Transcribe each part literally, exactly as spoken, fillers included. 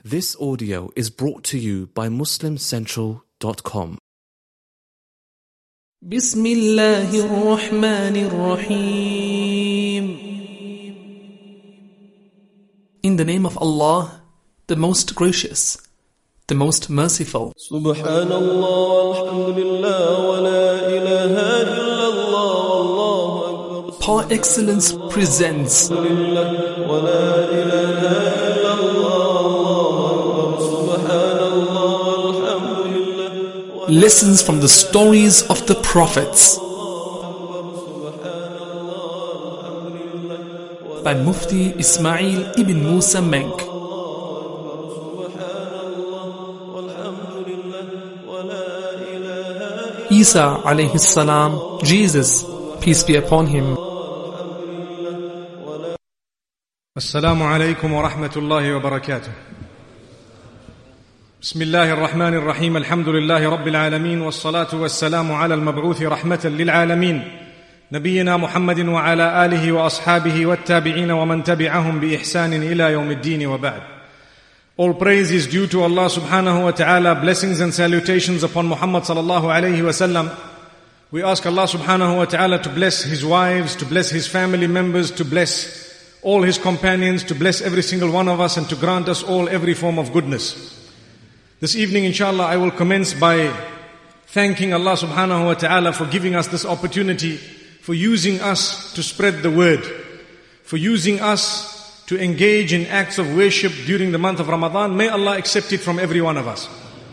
This audio is brought to you by Muslim Central dot com. بسم الله الرحمن الرحيم. In the name of Allah, the most gracious, the most merciful. سبحان الله والحمد لله ولا إله إلا الله والله أكبر. Par excellence presents ولا إله إلا الله والله أكبر. سبحان الله والحمد لله. lessons from the stories of the prophets by Mufti Ismail ibn Musa Menk. Isa alayhi salam, Jesus, peace be upon him. السلام عليكم ورحمة الله وبركاته. بسم الله الرحمن الرحيم. الحمد لله رب العالمين والصلاة والسلام على المبعوث رحمة للعالمين نبينا محمد وعلى آله وأصحابه والتابعين ومن تبعهم بإحسان إلى يوم الدين وبعد. All praise is due to Allah subhanahu wa ta'ala. Blessings and salutations upon Muhammad sallallahu alayhi wa sallam. We ask Allah subhanahu wa ta'ala to bless his wives, to bless his family members, to bless all his companions, to bless every single one of us and to grant us all every form of goodness. This evening, inshallah, I will commence by thanking Allah subhanahu wa ta'ala for giving us this opportunity, for using us to spread the word, for using us to engage in acts of worship during the month of Ramadan. May Allah accept it from every one of us.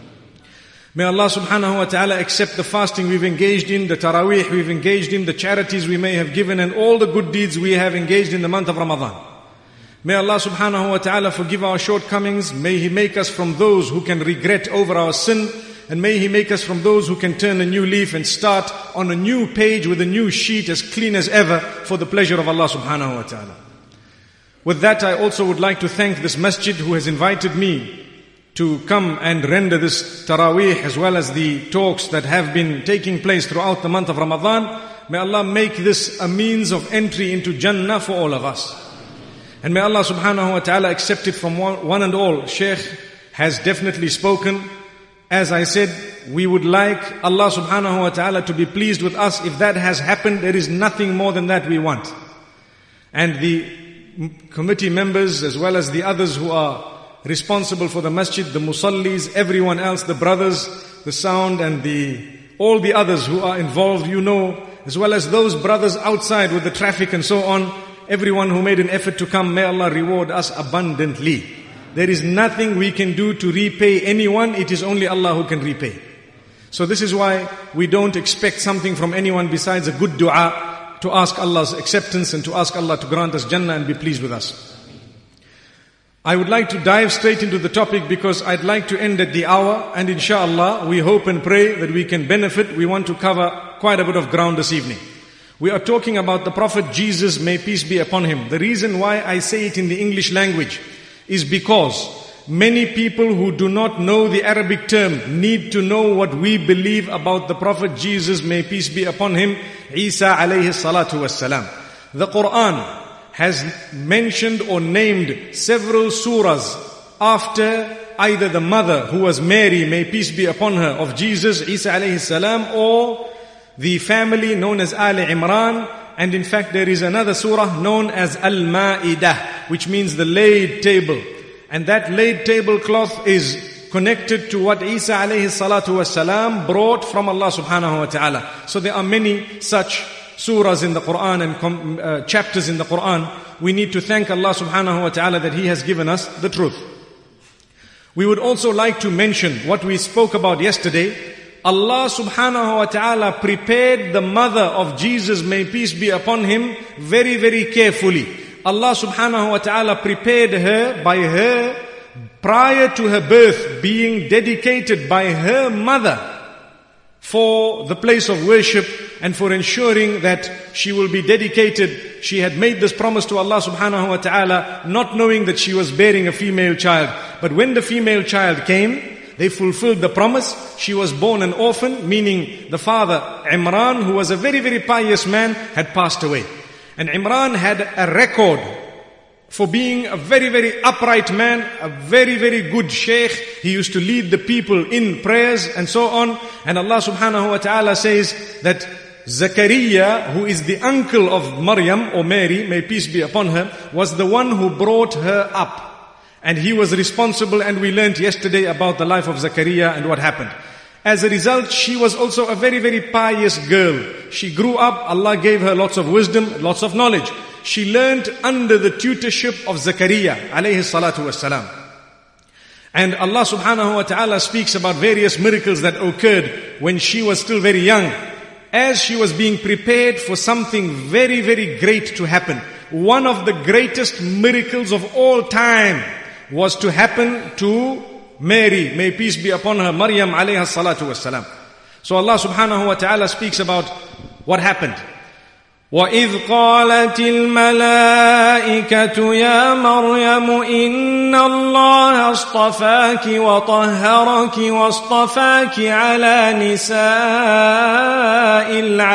May Allah subhanahu wa ta'ala accept the fasting we've engaged in, the taraweeh we've engaged in, the charities we may have given, and all the good deeds we have engaged in the month of Ramadan. May Allah subhanahu wa ta'ala forgive our shortcomings. May He make us from those who can regret over our sin. And may He make us from those who can turn a new leaf and start on a new page with a new sheet as clean as ever for the pleasure of Allah subhanahu wa ta'ala. With that, I also would like to thank this masjid who has invited me to come and render this taraweeh as well as the talks that have been taking place throughout the month of Ramadan. May Allah make this a means of entry into Jannah for all of us. And may Allah subhanahu wa ta'ala accept it from one and all. Shaykh has definitely spoken. As I said, we would like Allah subhanahu wa ta'ala to be pleased with us. If that has happened, there is nothing more than that we want. And the committee members as well as the others who are responsible for the masjid, the musallis, everyone else, the brothers, the sound and the all the others who are involved, you know, as well as those brothers outside with the traffic and so on, everyone who made an effort to come, may Allah reward us abundantly. There is nothing we can do to repay anyone. It is only Allah who can repay. So this is why we don't expect something from anyone besides a good dua, to ask Allah's acceptance and to ask Allah to grant us Jannah and be pleased with us. I would like to dive straight into the topic because I'd like to end at the hour, and inshallah we hope and pray that we can benefit. We want to cover quite a bit of ground this evening. We are talking about the Prophet Jesus, may peace be upon him. The reason why I say it in the English language is because many people who do not know the Arabic term need to know what we believe about the Prophet Jesus, may peace be upon him, Isa alayhi salatu wassalam. The Quran has mentioned or named several surahs after either the mother, who was Mary, may peace be upon her, of Jesus, Isa alayhi salam, or the family known as Ali Imran. And in fact there is another surah known as Al-Ma'idah, which means the laid table. And that laid tablecloth is connected to what Isa alayhi salatu wasalam brought from Allah subhanahu wa ta'ala. So there are many such surahs in the Quran and com- uh, chapters in the Quran. We need to thank Allah subhanahu wa ta'ala that He has given us the truth. We would also like to mention what we spoke about yesterday. Allah subhanahu wa ta'ala prepared the mother of Jesus, may peace be upon him, very very carefully. Allah subhanahu wa ta'ala prepared her by her, prior to her birth, being dedicated by her mother for the place of worship and for ensuring that she will be dedicated. She had made this promise to Allah subhanahu wa ta'ala, not knowing that she was bearing a female child. But when the female child came, they fulfilled the promise. She was born an orphan, meaning the father, Imran, who was a very, very pious man, had passed away. And Imran had a record for being a very, very upright man, a very, very good sheikh. He used to lead the people in prayers and so on. And Allah subhanahu wa ta'ala says that Zakaria, who is the uncle of Maryam or Mary, may peace be upon her, was the one who brought her up. And he was responsible, and we learned yesterday about the life of Zakaria and what happened. As a result, she was also a very, very pious girl. She grew up, Allah gave her lots of wisdom, lots of knowledge. She learned under the tutorship of Zakaria, alayhi salatu wassalam. And Allah subhanahu wa ta'ala speaks about various miracles that occurred when she was still very young. As she was being prepared for something very, very great to happen. One of the greatest miracles of all time was to happen to Mary, may peace be upon her, Maryam alayha salatu wassalam. So Allah subhanahu wa ta'ala speaks about what happened. وَإِذْ قَالَتِ الْمَلَائِكَةُ يَا مَرْيَمُ إِنَّ اللَّهَ اصْطَفَاكِ وَطَهَّرَكِ وَاصْطَفَاكِ عَلَى نِسَاءِ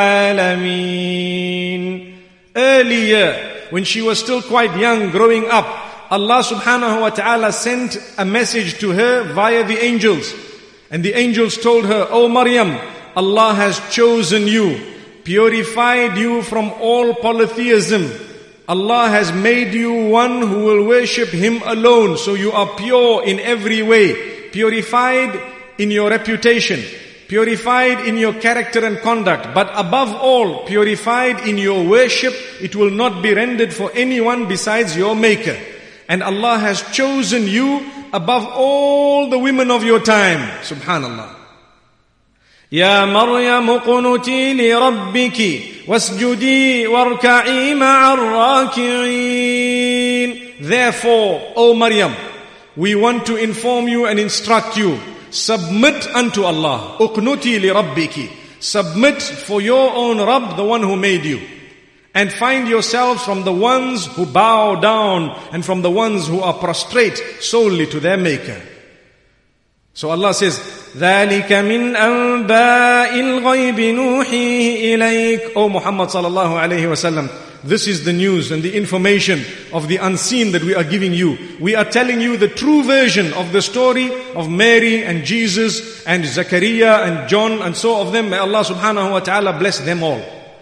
الْعَالَمِينَ. Earlier, when she was still quite young, growing up, Allah subhanahu wa ta'ala sent a message to her via the angels. And the angels told her, O Maryam, Allah has chosen you, purified you from all polytheism. Allah has made you one who will worship Him alone. So you are pure in every way, purified in your reputation, purified in your character and conduct, but above all, purified in your worship. It will not be rendered for anyone besides your Maker. And Allah has chosen you above all the women of your time. Subhanallah. يا مريم اقنتي لربك واسجدي واركعي مع الراكعين. Therefore, O Maryam, we want to inform you and instruct you. Submit unto Allah. اقنتي لربك. Submit for your own Rabb, the one who made you. And find yourselves from the ones who bow down and from the ones who are prostrate solely to their Maker. So Allah says, ذَلِكَ مِنْ أَنْبَاءِ الْغَيْبِ نُوحِيهِ إِلَيْكَ. O Muhammad sallallahu alayhi wa sallam, this is the news and the information of the unseen that we are giving you. We are telling you the true version of the story of Mary and Jesus and Zakaria and John and so of them. May Allah subhanahu wa ta'ala bless them all.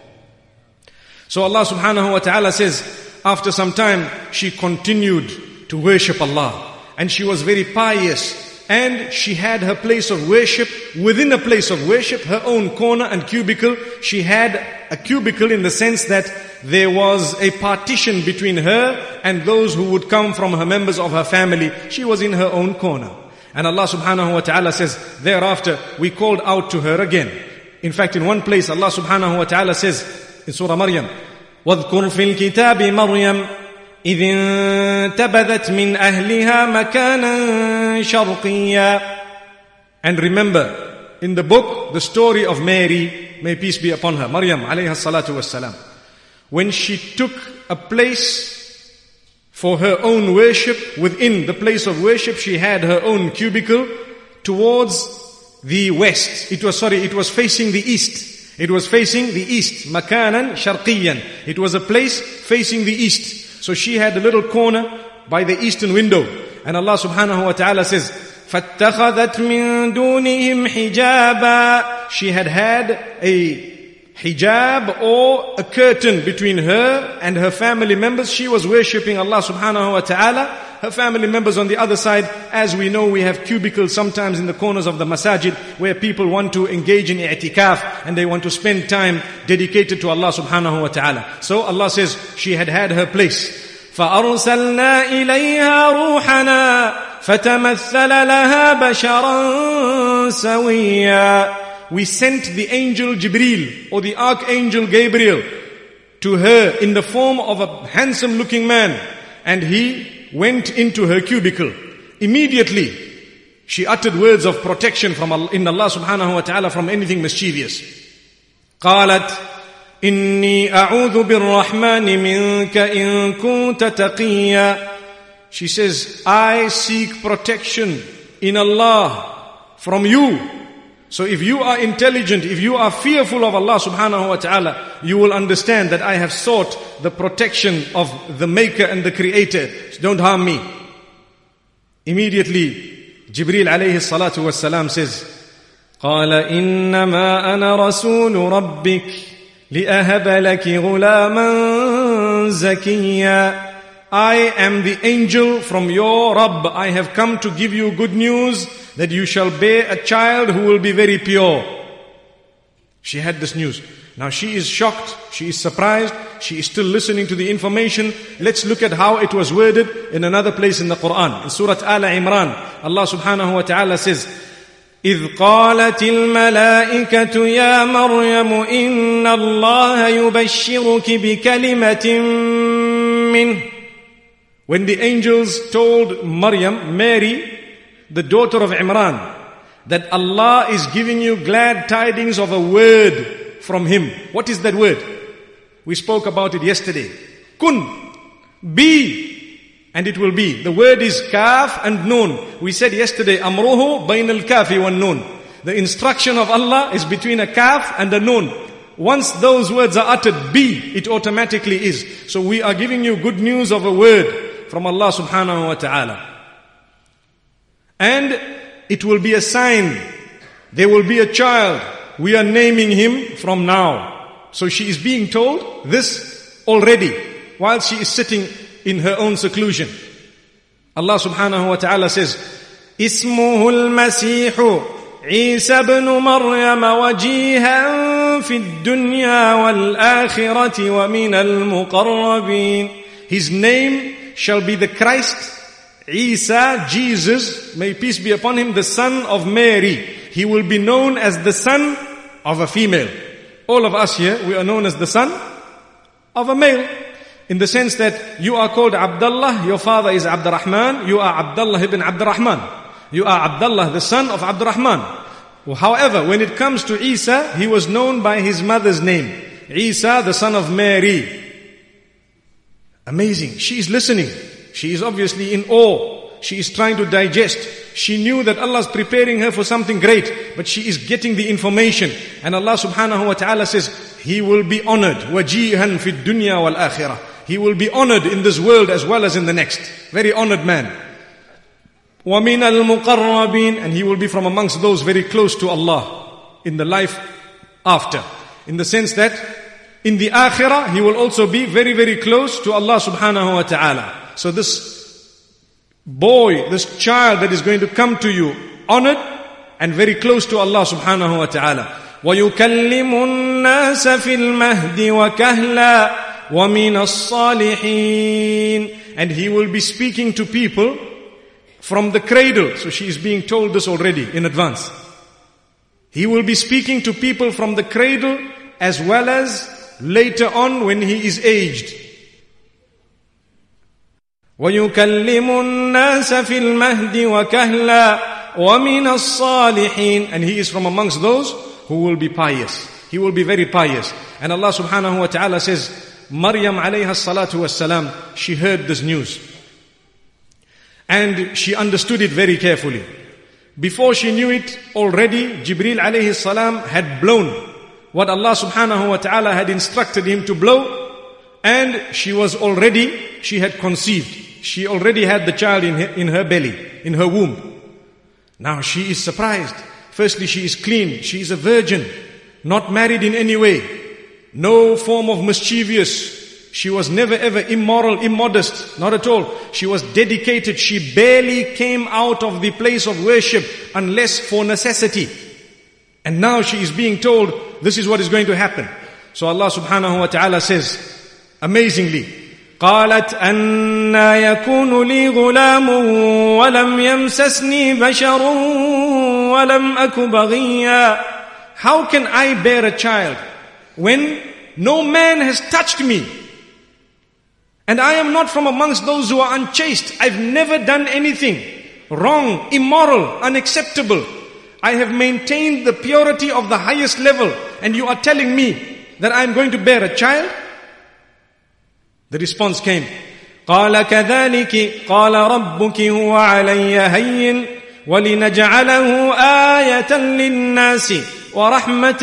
So Allah subhanahu wa ta'ala says, after some time, she continued to worship Allah. And she was very pious. And she had her place of worship. Within a place of worship, her own corner and cubicle. She had a cubicle in the sense that there was a partition between her and those who would come from her members of her family. She was in her own corner. And Allah subhanahu wa ta'ala says, thereafter, we called out to her again. In fact, in one place, Allah subhanahu wa ta'ala says, in Surah Maryam, وَاذْكُرْ فِي الْكِتَابِ مَرْيَمْ إِذِ انْتَبَذَتْ مِنْ أَهْلِهَا مَكَانًا شَرْقِيًّا. And remember, in the book, the story of Mary, may peace be upon her, Maryam alayha salatu wassalam, when she took a place for her own worship, within the place of worship, she had her own cubicle towards the west. It was, sorry, it was facing the east. It was facing the east. Makanan sharqiyan. It was a place facing the east. So she had a little corner by the eastern window. And Allah subhanahu wa ta'ala says, فَاتَّخَذَتْ مِن دُونِهِمْ حِجَابًا. She had had a hijab or a curtain between her and her family members. She was worshipping Allah subhanahu wa ta'ala. Her family members on the other side. As we know, we have cubicles sometimes in the corners of the masajid where people want to engage in i'tikaf and they want to spend time dedicated to Allah subhanahu wa ta'ala. So Allah says she had had her place. فَأَرْسَلْنَا إِلَيْهَا رُوحَنَا فَتَمَثَّلَ لَهَا بَشَرًا سَوِيًّا. We sent the angel Jibreel or the archangel Gabriel to her in the form of a handsome looking man, and he went into her cubicle. Immediately, she uttered words of protection from Allah, in Allah subhanahu wa ta'ala from anything mischievous. قالت إني أعوذ بالرحمن منك إن كنت تقيا. She says, I seek protection in Allah from you. So if you are intelligent, if you are fearful of Allah subhanahu wa ta'ala, you will understand that I have sought the protection of the Maker and the Creator. Don't harm me. Immediately, Jibreel alayhi salatu wassalam says, قال إنما أنا رسول ربك لأهب لك غلاما زكيا. I am the angel from your Rabb. I have come to give you good news that you shall bear a child who will be very pure. She had this news. Now she is shocked, she is surprised, she is still listening to the information. Let's look at how it was worded in another place in the Quran. In Surah Al Imran, Allah subhanahu wa ta'ala says, إذ قالت الملائكة يا مريم إن الله يبشرك بكلمة منه. When the angels told Maryam, Mary, the daughter of Imran, that Allah is giving you glad tidings of a word from Him. What is that word? We spoke about it yesterday. Kun, be, and it will be. The word is kaf and nun. We said yesterday, amruhu bain al-kafi wa nun. The instruction of Allah is between a kaf and a nun. Once those words are uttered, be, it automatically is. So we are giving you good news of a word from Allah subhanahu wa ta'ala. And it will be a sign. There will be a child. We are naming him from now. So she is being told this already while she is sitting in her own seclusion. Allah subhanahu wa ta'ala says, Ismuhu al-Masihu Isa ibn Maryam wajihan fi ad-dunya wal-akhirati wa min al-muqarrabin. His name shall be the Christ, Isa, Jesus, may peace be upon him, the son of Mary. He will be known as the son of a female. All of us here, we are known as the son of a male. In the sense that you are called Abdullah, your father is Abdurrahman, you are Abdullah ibn Abdurrahman. You are Abdullah, the son of Abdurrahman. However, when it comes to Isa, he was known by his mother's name. Isa, the son of Mary. Amazing. She is listening. She is obviously in awe. She is trying to digest. She knew that Allah is preparing her for something great, but she is getting the information. And Allah subhanahu wa ta'ala says, He will be honored. وَجِيهًا فِي الدُّنْيَا وَالْآخِرَةِ. He will be honored in this world as well as in the next. Very honored man. وَمِنَ الْمُقَرَّبِينَ. And he will be from amongst those very close to Allah in the life after. In the sense that in the akhirah, he will also be very, very close to Allah subhanahu wa ta'ala. So this boy, this child that is going to come to you, honored and very close to Allah subhanahu wa ta'ala. وَيُكَلِّمُ النَّاسَ فِي الْمَهْدِ وَكَهْلًا وَمِنَ الصَّالِحِينَ. And he will be speaking to people from the cradle. So she is being told this already in advance. He will be speaking to people from the cradle as well as later on when he is aged. وَيُكَلِّمُ النَّاسَ فِي الْمَهْدِ وَكَهْلًا وَمِنَ الصَّالِحِينَ. And he is from amongst those who will be pious. He will be very pious. And Allah subhanahu wa ta'ala says, Maryam alayha salatu wassalam, she heard this news. And she understood it very carefully. Before she knew it, already Jibreel alayhi salam had blown what Allah subhanahu wa ta'ala had instructed him to blow. And she was already, she had conceived. She already had the child in her, in her belly, in her womb. Now she is surprised. Firstly, she is clean. She is a virgin, not married in any way. No form of mischievous. She was never ever immoral, immodest. Not at all. She was dedicated. She barely came out of the place of worship unless for necessity. And now she is being told, this is what is going to happen. So Allah subhanahu wa ta'ala says, amazingly, قالت أَنَّا يَكُونُ لِي غُلَامٌ وَلَمْ يَمْسَسْنِي بَشَرٌ وَلَمْ أَكُ بَغِيًّا. How can I bear a child when no man has touched me? And I am not from amongst those who are unchaste. I've never done anything wrong, immoral, unacceptable. I have maintained the purity of the highest level. And you are telling me that I'm going to bear a child? The response came, قال كذلك قال ربك هو علي هين وَلِنَجْعَلَهُ آيَةً لِلنَّاسِ وَرَحْمَةً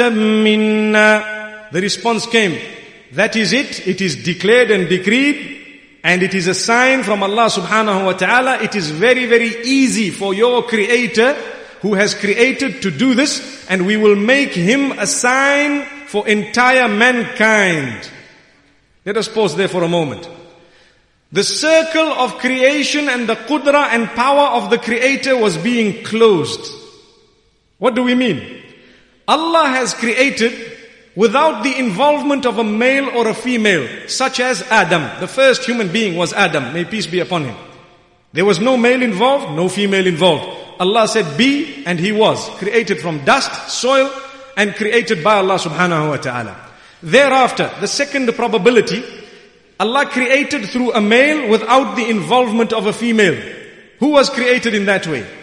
مِنَّا. The response came, that is it, it is declared and decreed, and it is a sign from Allah subhanahu wa ta'ala. It is very, very easy for your Creator who has created to do this, and we will make him a sign for entire mankind. Let us pause there for a moment. The circle of creation and the qudra and power of the Creator was being closed. What do we mean? Allah has created without the involvement of a male or a female, such as Adam. The first human being was Adam, may peace be upon him. There was no male involved, no female involved. Allah said be, and he was. Created from dust, soil, and created by Allah subhanahu wa ta'ala. Thereafter, the second probability, Allah created through a male without the involvement of a female. Who was created in that way?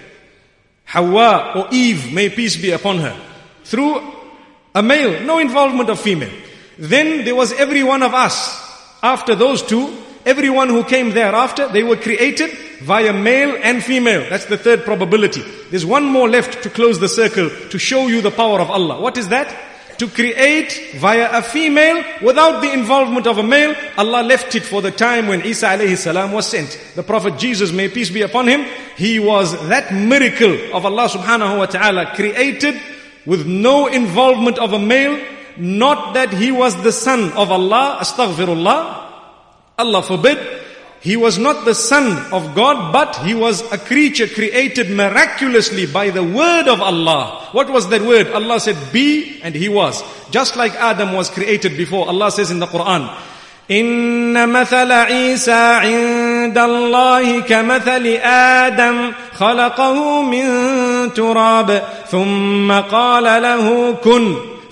Hawa or Eve, may peace be upon her. Through a male, no involvement of female. Then there was every one of us. After those two, everyone who came thereafter, they were created via male and female. That's the third probability. There's one more left to close the circle to show you the power of Allah. What is that? To create via a female without the involvement of a male. Allah left it for the time when Isa alayhi salam was sent. The Prophet Jesus, may peace be upon him, he was that miracle of Allah subhanahu wa ta'ala, created with no involvement of a male. Not that he was the son of Allah, astaghfirullah, Allah forbid. He was not the son of God, but he was a creature created miraculously by the word of Allah. What was that word? Allah said be, and he was. Just like Adam was created before. Allah says in the Quran, إِنَّ مَثَلَ عِيسَى عِنْدَ اللَّهِ كَمَثَلِ آدَمَ خَلَقَهُ مِنْ تُرَابٍ ثُمَّ قَالَ لَهُ كُنْ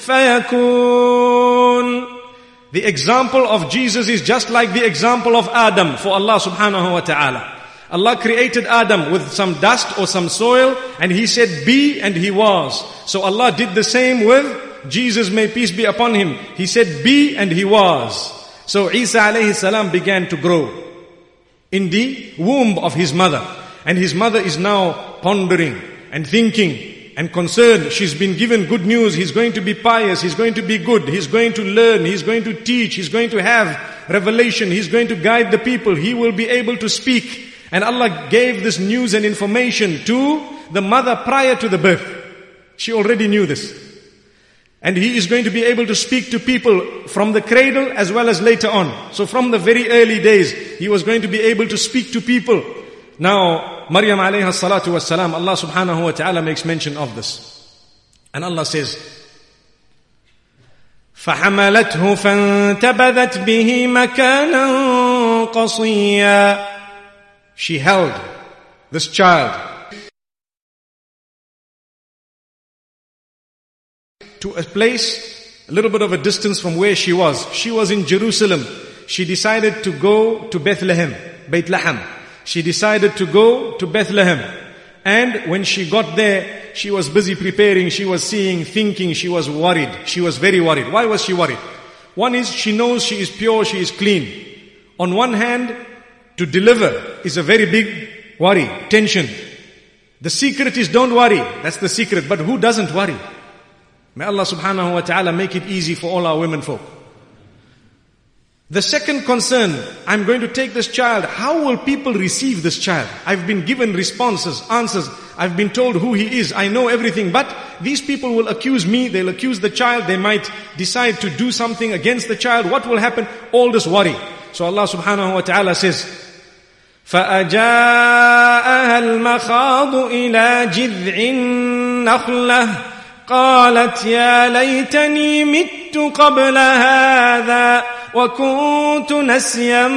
فَيَكُونَ. The example of Jesus is just like the example of Adam for Allah subhanahu wa ta'ala. Allah created Adam with some dust or some soil, and he said be, and he was. So Allah did the same with Jesus, may peace be upon him. He said be, and he was. So Isa alayhi salam began to grow in the womb of his mother. And his mother is now pondering and thinking and concerned. She's been given good news. He's going to be pious. He's going to be good. He's going to learn. He's going to teach. He's going to have revelation. He's going to guide the people. He will be able to speak. And Allah gave this news and information to the mother prior to the birth. She already knew this. And he is going to be able to speak to people from the cradle as well as later on. So from the very early days, he was going to be able to speak to people. Now, Maryam alayha salatu was salam, Allah subhanahu wa ta'ala makes mention of this. And Allah says, فَحَمَلَتْهُ فَانْتَبَذَتْ بِهِ مَكَانًا قَصِيًّا. She held this child to a place, a little bit of a distance from where she was. She was in Jerusalem. She decided to go to Bethlehem, Beit Lahem. She decided to go to Bethlehem. And when she got there, she was busy preparing, she was seeing, thinking, she was worried. She was very worried. Why was she worried? One is, she knows she is pure, she is clean. On one hand, to deliver is a very big worry, tension. The secret is don't worry. That's the secret. But who doesn't worry? May Allah subhanahu wa ta'ala make it easy for all our women folk. The second concern, I'm going to take this child. How will people receive this child? I've been given responses, answers. I've been told who he is. I know everything. But these people will accuse me. They'll accuse the child. They might decide to do something against the child. What will happen? All this worry. So Allah subhanahu wa ta'ala says, فَأَجَاءَهَا الْمَخَاضُ إِلَى جِذْعِ النَّخْلَةِ قالت يا ليتني مت قبل هذا وكنت نسيا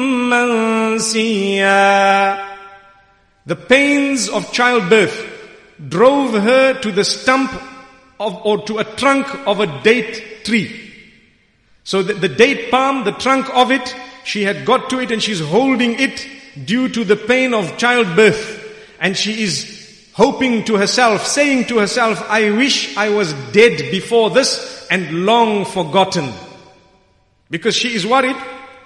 منسيا. The pains of childbirth drove her to the stump of, or to a trunk of a date tree. So the, the date palm, the trunk of it, she had got to it and she's holding it due to the pain of childbirth. And she is hoping to herself, saying to herself, I wish I was dead before this and long forgotten. Because she is worried.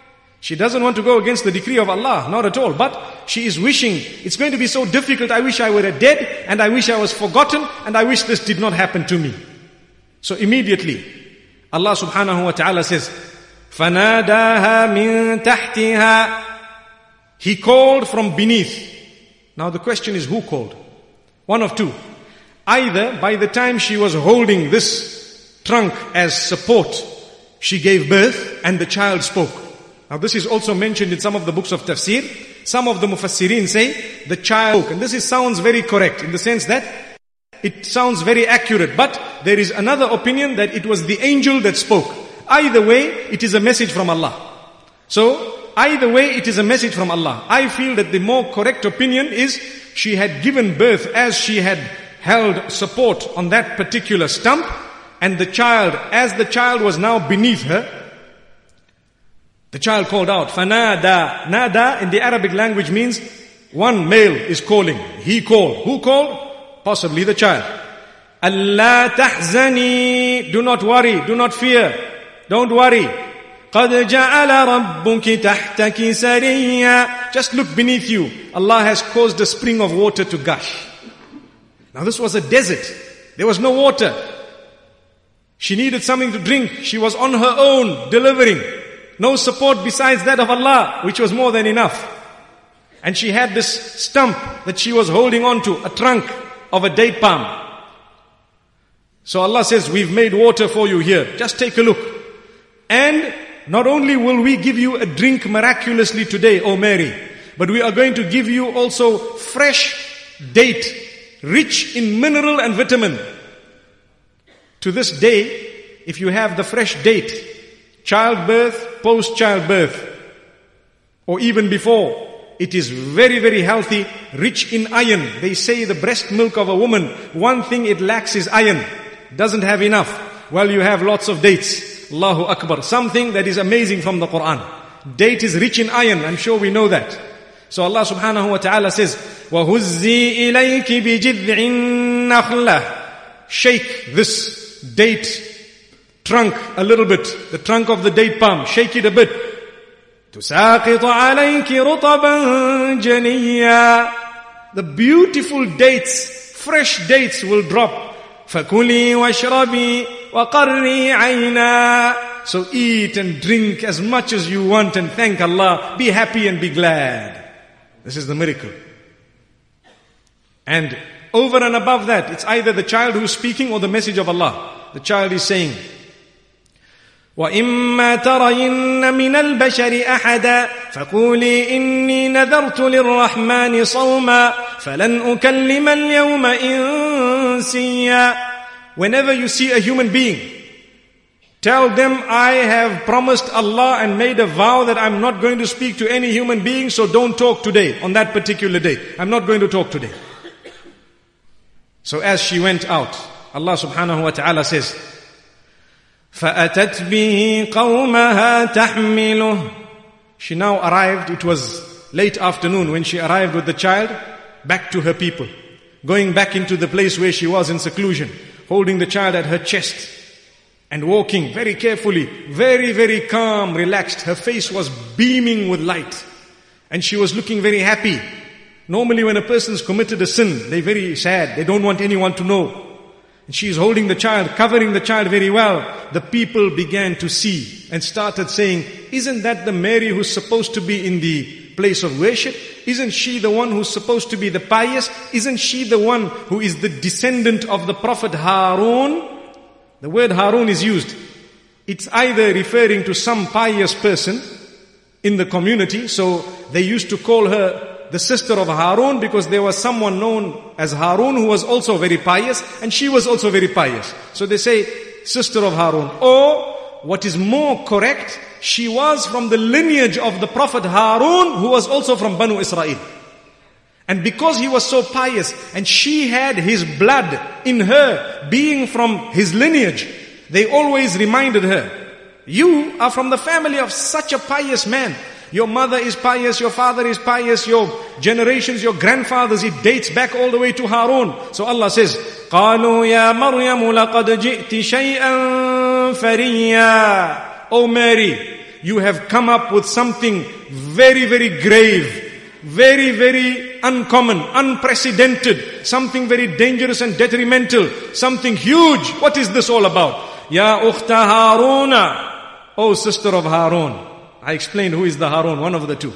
She doesn't want to go against the decree of Allah, not at all. But she is wishing, it's going to be so difficult, I wish I were dead, and I wish I was forgotten, and I wish this did not happen to me. So immediately, Allah subhanahu wa ta'ala says, فَنَادَاهَا مِن تَحْتِهَا. He called from beneath. Now the question is, who called? One of two. Either by the time she was holding this trunk as support, she gave birth and the child spoke. Now this is also mentioned in some of the books of tafsir. Some of the mufassirin say the child spoke. And this is, sounds very correct in the sense that it sounds very accurate. But there is another opinion that it was the angel that spoke. Either way, it is a message from Allah. So, either way, it is a message from Allah. I feel that the more correct opinion is she had given birth as she had held support on that particular stump, and the child, as the child was now beneath her, the child called out, فَنَادَى. Nada in the Arabic language means one male is calling. He called. Who called? Possibly the child. أَلَّا تَحْزَنِي. Do not worry, do not fear, don't worry. قَدْ جَعَلَ رَبُّكِ تَحْتَكِ سَرِيًّا. Just look beneath you. Allah has caused a spring of water to gush. Now this was a desert. There was no water. She needed something to drink. She was on her own, delivering. No support besides that of Allah, which was more than enough. And she had this stump that she was holding on to, a trunk of a date palm. So Allah says, we've made water for you here. Just take a look. And not only will we give you a drink miraculously today, O Mary, but we are going to give you also fresh date, rich in mineral and vitamin. To this day, if you have the fresh date, childbirth, post-childbirth, or even before, it is very, very healthy, rich in iron. They say the breast milk of a woman, one thing it lacks is iron. Doesn't have enough. Well, you have lots of dates. Allahu Akbar. Something that is amazing from the Quran. Date is rich in iron. I'm sure we know that. So Allah subhanahu wa ta'ala says, وَهُزِّي إِلَيْكِ بِجِذْعِ النَّخْلَةِ. Shake this date trunk a little bit, the trunk of the date palm, shake it a bit. تُسَاقِطُ عَلَيْكِ رُطَبًا جَنِيًّا. The beautiful dates, fresh dates will drop. فَكُلِي وَاشْرَبِي وَقَرِّي عَيْنًا. So eat and drink as much as you want and thank Allah. Be happy and be glad. This is the miracle. And over and above that, it's either the child who's speaking or the message of Allah. The child is saying, وَإِمَّا تَرَيِنَّ مِنَ الْبَشَرِ أَحَدًا فَقُولِي إِنِّي نَذَرْتُ لِلرَّحْمَنِ صَوْمًا فَلَنْ أُكَلِّمَ الْيَوْمَ إِنسِيًّا. Whenever you see a human being, tell them, I have promised Allah and made a vow that I'm not going to speak to any human being, so don't talk today, on that particular day. I'm not going to talk today. So as she went out, Allah subhanahu wa ta'ala says, فَأَتَتْ بِهِ قَوْمَهَا تَحْمِلُهُ. She now arrived, it was late afternoon when she arrived with the child, back to her people. Going back into the place where she was in seclusion, holding the child at her chest, and walking very carefully, very, very calm, relaxed. Her face was beaming with light. And she was looking very happy. Normally when a person's committed a sin, they're very sad. They don't want anyone to know. And she is holding the child, covering the child very well. The people began to see and started saying, isn't that the Mary who's supposed to be in the place of worship? Isn't she the one who's supposed to be the pious? Isn't she the one who is the descendant of the Prophet Harun? The word Harun is used. It's either referring to some pious person in the community. So they used to call her the sister of Harun because there was someone known as Harun who was also very pious, and she was also very pious. So they say sister of Harun. Or what is more correct, she was from the lineage of the Prophet Harun, who was also from Banu Israel. And because he was so pious and she had his blood in her, being from his lineage, they always reminded her, you are from the family of such a pious man. Your mother is pious, your father is pious, your generations, your grandfathers, it dates back all the way to Harun. So Allah says, قَالُوا يَا مَرْيَمُ لَقَدْ جِئْتِ شَيْئًا فَرِيًّا. O Mary, you have come up with something very, very grave, very, very uncommon, unprecedented, something very dangerous and detrimental, something huge. What is this all about? Ya ukhta Haruna, oh sister of Harun. I explained who is the Harun, one of the two.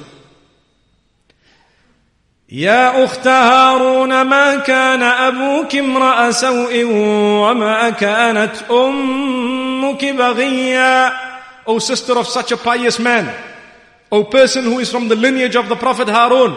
يا أخت هارون ما كان أبوك امرأ سوء وما كانت أمك بغيا. O sister of such a pious man, O person who is from the lineage of the Prophet Harun,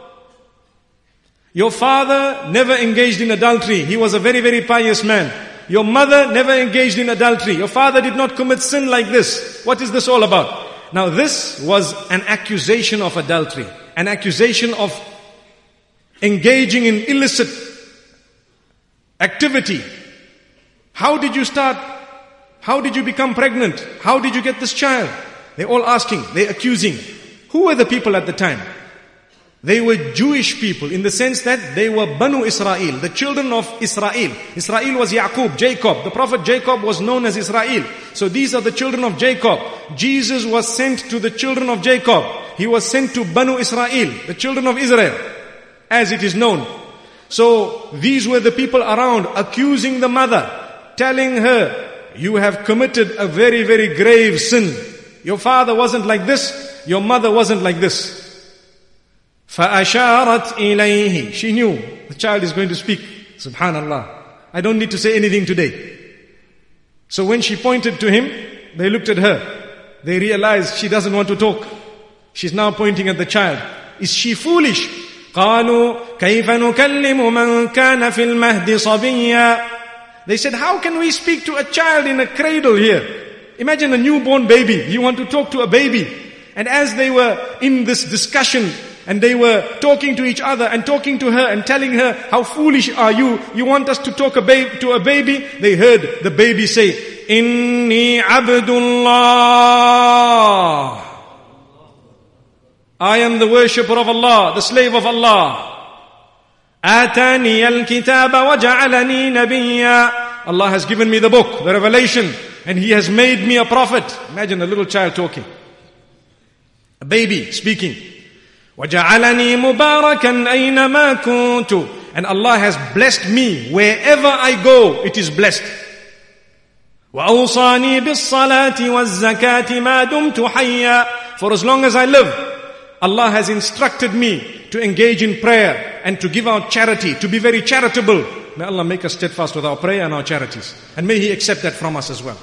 your father never engaged in adultery. He was a very, very pious man. Your mother never engaged in adultery. Your father did not commit sin like this. What is this all about? Now this was an accusation of adultery, an accusation of engaging in illicit activity. How did you start? How did you become pregnant? How did you get this child? They're all asking, they're accusing. Who were the people at the time? They were Jewish people in the sense that they were Banu Israel, the children of Israel. Israel was Yaqub, Jacob. The prophet Jacob was known as Israel. So these are the children of Jacob. Jesus was sent to the children of Jacob. He was sent to Banu Israel, the children of Israel, as it is known. So these were the people around accusing the mother, telling her, you have committed a very, very grave sin. Your father wasn't like this, your mother wasn't like this. فَأَشَارَتْ إِلَيْهِ. She knew the child is going to speak. Subhanallah. I don't need to say anything today. So when she pointed to him, they looked at her. They realized she doesn't want to talk. She's now pointing at the child. Is she foolish? قَالُوا كَيْفَ نُكَلِّمُ مَنْ كَانَ فِي الْمَهْدِ صَبِيًّا. They said, how can we speak to a child in a cradle here? Imagine a newborn baby. You want to talk to a baby. And as they were in this discussion, and they were talking to each other and talking to her and telling her, how foolish are you? You want us to talk a ba- to a baby? They heard the baby say, Inni Abdullah. I am the worshipper of Allah, the slave of Allah. آتاني الكتاب وجعلني نبيا. Allah has given me the book, the revelation, and He has made me a prophet. Imagine a little child talking. A baby speaking. وَجَعَلَنِي مُبَارَكًا أَيْنَمَا كُنْتُ. And Allah has blessed me. Wherever I go, it is blessed. وَأَوْصَانِي بِالصَّلَاةِ وَالزَّكَاةِ مَا دُمْتُ حَيًّا. For as long as I live, Allah has instructed me to engage in prayer and to give out charity, to be very charitable. May Allah make us steadfast with our prayer and our charities. And may He accept that from us as well.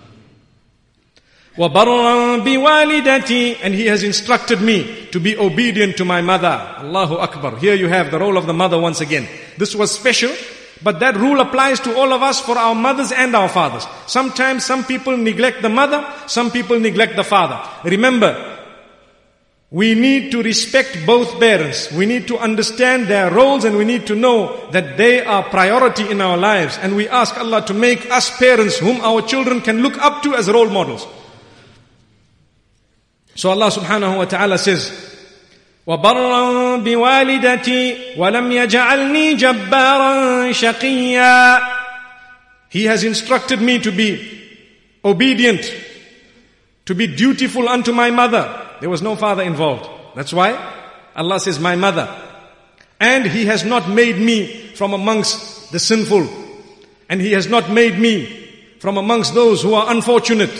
وَبَرًّا بِوَالِدَتِي. And He has instructed me to be obedient to my mother. Allahu Akbar. Here you have the role of the mother once again. This was special, but that rule applies to all of us, for our mothers and our fathers. Sometimes some people neglect the mother, some people neglect the father. Remember, we need to respect both parents. We need to understand their roles, and we need to know that they are priority in our lives. And we ask Allah to make us parents whom our children can look up to as role models. So Allah subhanahu wa ta'ala says, وَبَرًّا بِوَالِدَتِي وَلَمْ يَجْعَلْنِي جَبَّارًا شَقِيًّا. He has instructed me to be obedient, to be dutiful unto my mother. There was no father involved. That's why Allah says, my mother. And He has not made me from amongst the sinful. And He has not made me from amongst those who are unfortunate.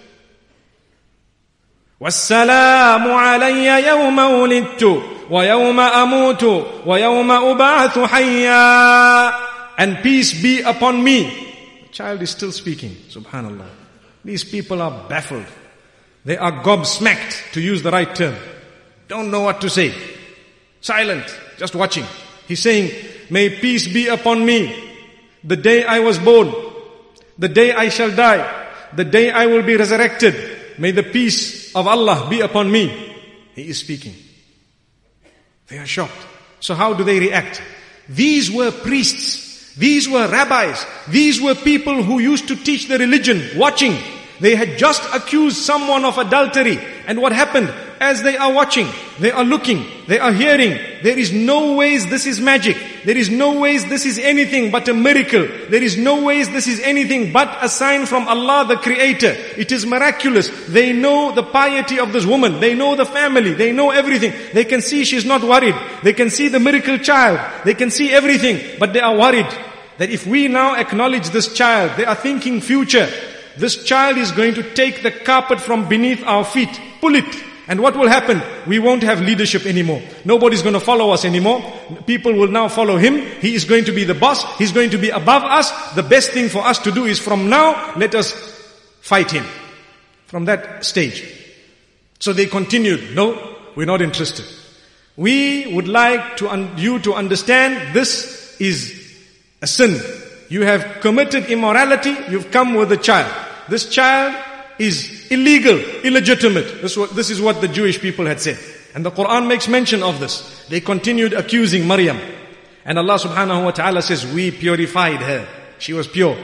وَالسَّلَامُ عَلَيَّ يَوْمَ وُلِدْتُ وَيَوْمَ أَمُوتُ وَيَوْمَ أُبْعَثُ حَيًّا. And peace be upon me. The child is still speaking. Subhanallah. These people are baffled. They are gobsmacked, to use the right term. Don't know what to say. Silent, just watching. He's saying, may peace be upon me. The day I was born, the day I shall die, the day I will be resurrected. May the peace of Allah be upon me. He is speaking. They are shocked. So how do they react? These were priests. These were rabbis. These were people who used to teach the religion, watching. They had just accused someone of adultery. And what happened? as they are watching, they are looking, they are hearing, there is no ways this is magic. There is no ways this is anything but a miracle. There is no ways this is anything but a sign from Allah the Creator. It is miraculous. They know the piety of this woman. They know the family. They know everything. They can see she's not worried. They can see the miracle child. They can see everything. But they are worried that if we now acknowledge this child, they are thinking future. This child is going to take the carpet from beneath our feet, pull it. And what will happen? We won't have leadership anymore. Nobody's going to follow us anymore. People will now follow him. He is going to be the boss. He's going to be above us. The best thing for us to do is from now, let us fight him. From that stage. So they continued, no, we're not interested. We would like to un- you to understand this is a sin. You have committed immorality, you've come with a child. This child is illegal, illegitimate. This, this is what the Jewish people had said. And the Quran makes mention of this. They continued accusing Maryam. And Allah subhanahu wa ta'ala says, we purified her. She was pure.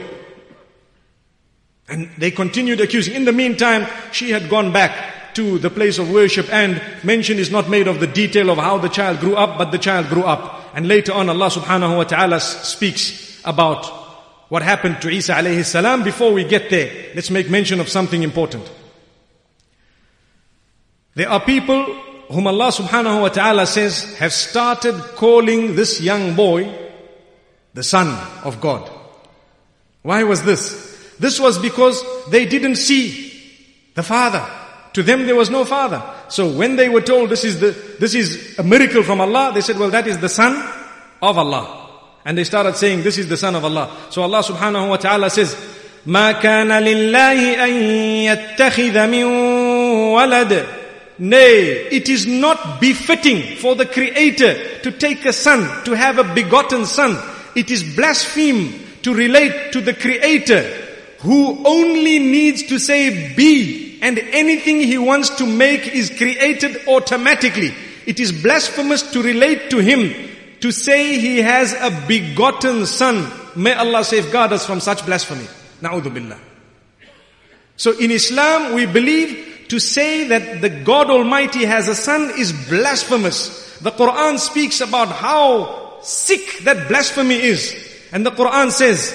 And they continued accusing. In the meantime, she had gone back to the place of worship, and mention is not made of the detail of how the child grew up, but the child grew up. And later on Allah subhanahu wa ta'ala speaks about what happened to Isa alayhi salam. Before we get there, let's make mention of something important. There are people whom Allah subhanahu wa ta'ala says have started calling this young boy the son of God. Why was this? This was because they didn't see the father. To them there was no father. So when they were told this is the this is a miracle from Allah, they said, well, that is the son of Allah. And they started saying, this is the son of Allah. So Allah subhanahu wa ta'ala says, مَا كَانَ لِلَّهِ أَن يَتَّخِذَ مِن وَلَدٍ. Nay, it is not befitting for the Creator to take a son, to have a begotten son. It is blaspheme to relate to the Creator who only needs to say be, and anything He wants to make is created automatically. It is blasphemous to relate to Him, to say He has a begotten son. May Allah safeguard us from such blasphemy. Na'udhu billah. So in Islam we believe to say that the God Almighty has a son is blasphemous. The Quran speaks about how sick that blasphemy is. And the Quran says,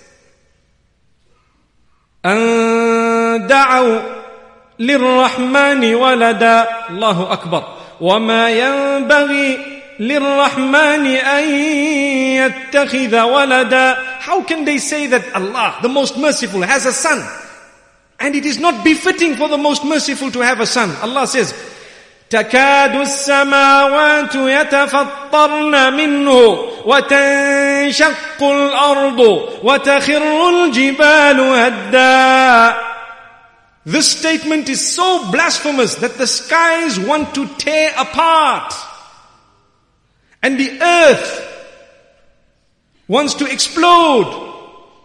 أَن دَعَوْا لِلرَّحْمَنِ وَلَدًا. Allahu Akbar. وَمَا يَنبَغِي لِلرَّحْمَنِ أَن يَتَّخِذَ وَلَدًا. How can they say that Allah, the most merciful, has a son? And it is not befitting for the most merciful to have a son. Allah says, تَكَادُ السَّمَاوَاتُ يَتَفَطَّرْنَ مِنْهُ وَتَنشَقُّ الْأَرْضُ وَتَخِرُّ الْجِبَالُ هَدًّا. This statement is so blasphemous that the skies want to tear apart. And the earth wants to explode.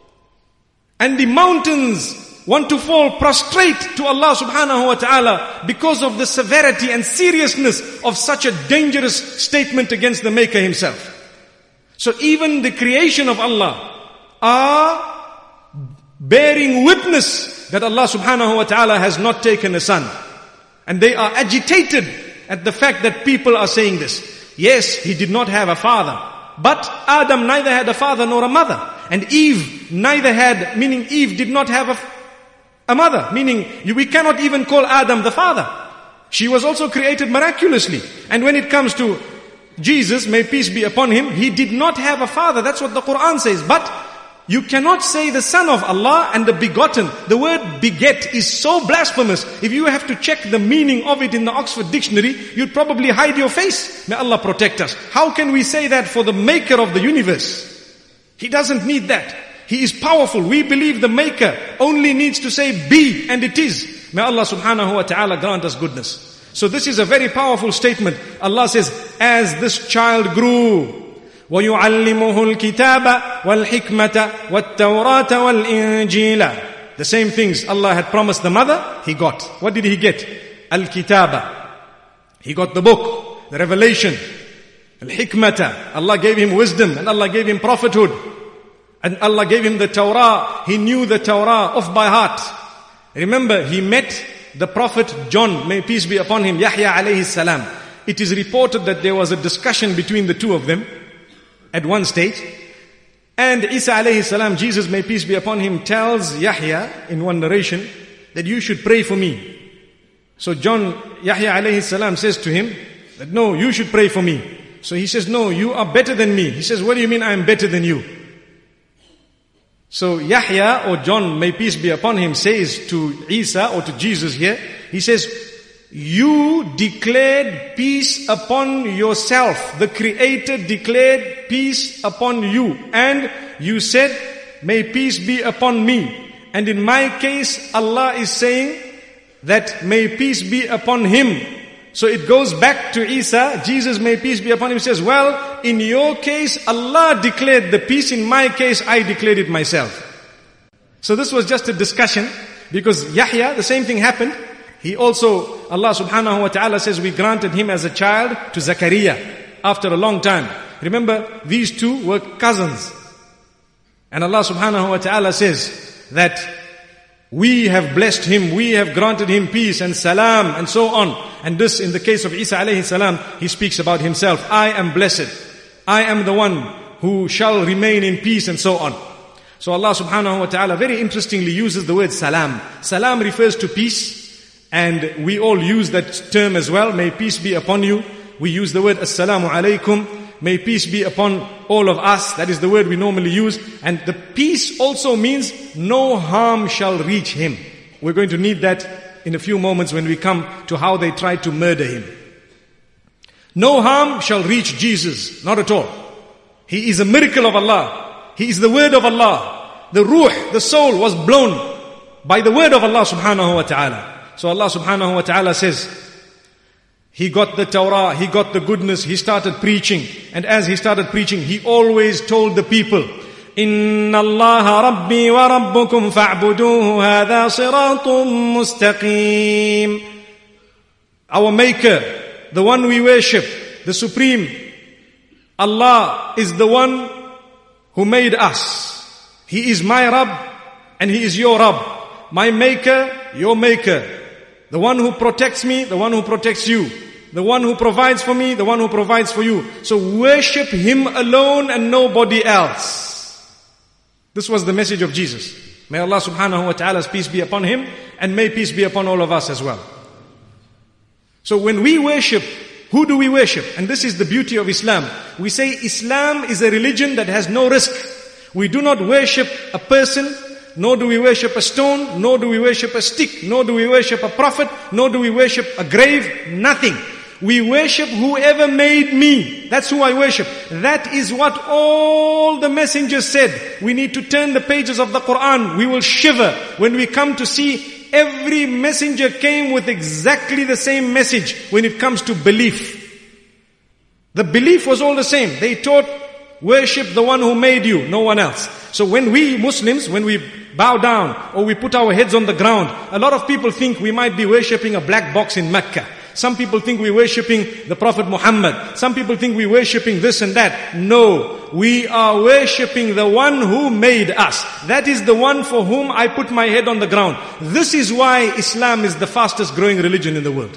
And the mountains want to fall prostrate to Allah subhanahu wa ta'ala because of the severity and seriousness of such a dangerous statement against the Maker Himself. So even the creation of Allah are bearing witness that Allah subhanahu wa ta'ala has not taken a son. And they are agitated at the fact that people are saying this. Yes, he did not have a father. But Adam neither had a father nor a mother. And Eve neither had, meaning Eve did not have a, a mother. Meaning we cannot even call Adam the father. She was also created miraculously. And when it comes to Jesus, may peace be upon him, he did not have a father. That's what the Quran says. But you cannot say the son of Allah and the begotten. The word beget is so blasphemous. If you have to check the meaning of it in the Oxford Dictionary, you'd probably hide your face. May Allah protect us. How can we say that for the maker of the universe? He doesn't need that. He is powerful. We believe the maker only needs to say be, and it is. May Allah subhanahu wa ta'ala grant us goodness. So this is a very powerful statement. Allah says, as this child grew, وَيُعَلِّمُهُ الْكِتَابَ وَالْحِكْمَةَ وَالتَّوْرَاةَ وَالْإِنْجِيلَ. The same things Allah had promised the mother, he got. What did he get? Al-Kitaba. He got the book, the revelation. Al-Hikmata. Allah gave him wisdom, and Allah gave him prophethood. And Allah gave him the Torah. He knew the Torah off by heart. Remember, he met the Prophet John, may peace be upon him, Yahya alayhi salam. It is reported that there was a discussion between the two of them at one stage. And Isa alayhi salam, Jesus, may peace be upon him, tells Yahya in one narration that you should pray for me. So John, Yahya alayhi salam says to him that no, you should pray for me. So he says, no, you are better than me. He says, what do you mean I am better than you? So Yahya, or John, may peace be upon him, says to Isa or to Jesus here, he says, you declared peace upon yourself. The Creator declared peace upon you. And you said, may peace be upon me. And in my case, Allah is saying that may peace be upon him. So it goes back to Isa. Jesus, may peace be upon him, says, well, in your case, Allah declared the peace. In my case, I declared it myself. So this was just a discussion, because Yahya, the same thing happened. He also, Allah subhanahu wa ta'ala says, we granted him as a child to Zakaria after a long time. Remember, these two were cousins. And Allah subhanahu wa ta'ala says that we have blessed him, we have granted him peace and salam and so on. And this, in the case of Isa alayhi salam, he speaks about himself. I am blessed. I am the one who shall remain in peace and so on. So Allah subhanahu wa ta'ala very interestingly uses the word salam. Salam refers to peace. And we all use that term as well. May peace be upon you. We use the word assalamu alaikum. May peace be upon all of us. That is the word we normally use. And the peace also means no harm shall reach him. We're going to need that in a few moments when we come to how they tried to murder him. No harm shall reach Jesus. Not at all. He is a miracle of Allah. He is the word of Allah. The ruh, the soul was blown by the word of Allah subhanahu wa ta'ala. So Allah subhanahu wa ta'ala says, he got the Torah, he got the goodness, he started preaching. And as he started preaching, he always told the people, Inna Allah Rabbi wa Rabbukum fa'buduhu hadha siratun mustaqim. Our Maker, the one we worship, the Supreme, Allah is the one who made us. He is my Rabb and He is your Rabb. My Maker, your Maker. The one who protects me, the one who protects you. The one who provides for me, the one who provides for you. So worship Him alone and nobody else. This was the message of Jesus. May Allah subhanahu wa ta'ala's peace be upon Him, and may peace be upon all of us as well. So when we worship, who do we worship? And this is the beauty of Islam. We say Islam is a religion that has no risk. We do not worship a person, nor do we worship a stone, nor do we worship a stick, nor do we worship a prophet, nor do we worship a grave, nothing. We worship whoever made me. That's who I worship. That is what all the messengers said. We need to turn the pages of the Quran. We will shiver when we come to see every messenger came with exactly the same message when it comes to belief. The belief was all the same. They taught, worship the one who made you, no one else. So when we Muslims, when we bow down or we put our heads on the ground, a lot of people think we might be worshipping a black box in Mecca. Some people think we're worshipping the Prophet Muhammad. Some people think we're worshipping this and that. No, we are worshipping the one who made us. That is the one for whom I put my head on the ground. This is why Islam is the fastest growing religion in the world.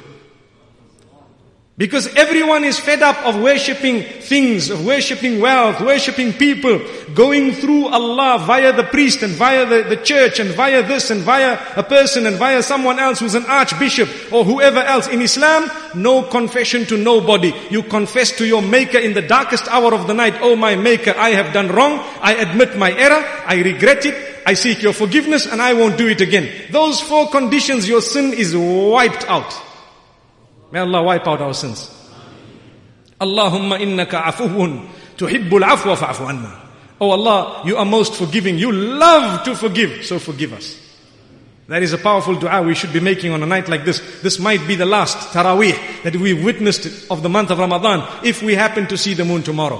Because everyone is fed up of worshipping things, of worshipping wealth, worshipping people, going through Allah via the priest and via the, the church and via this and via a person and via someone else who's an archbishop or whoever else. In Islam, no confession to nobody. You confess to your Maker in the darkest hour of the night. Oh my Maker, I have done wrong. I admit my error. I regret it. I seek your forgiveness and I won't do it again. Those four conditions, your sin is wiped out. May Allah wipe out our sins. Allahumma innaka afuwun tuhibbul afwa fa'fu anna. Oh Allah, you are most forgiving. You love to forgive, so forgive us. That is a powerful dua we should be making on a night like this. This might be the last Taraweeh that we've witnessed of the month of Ramadan, if we happen to see the moon tomorrow.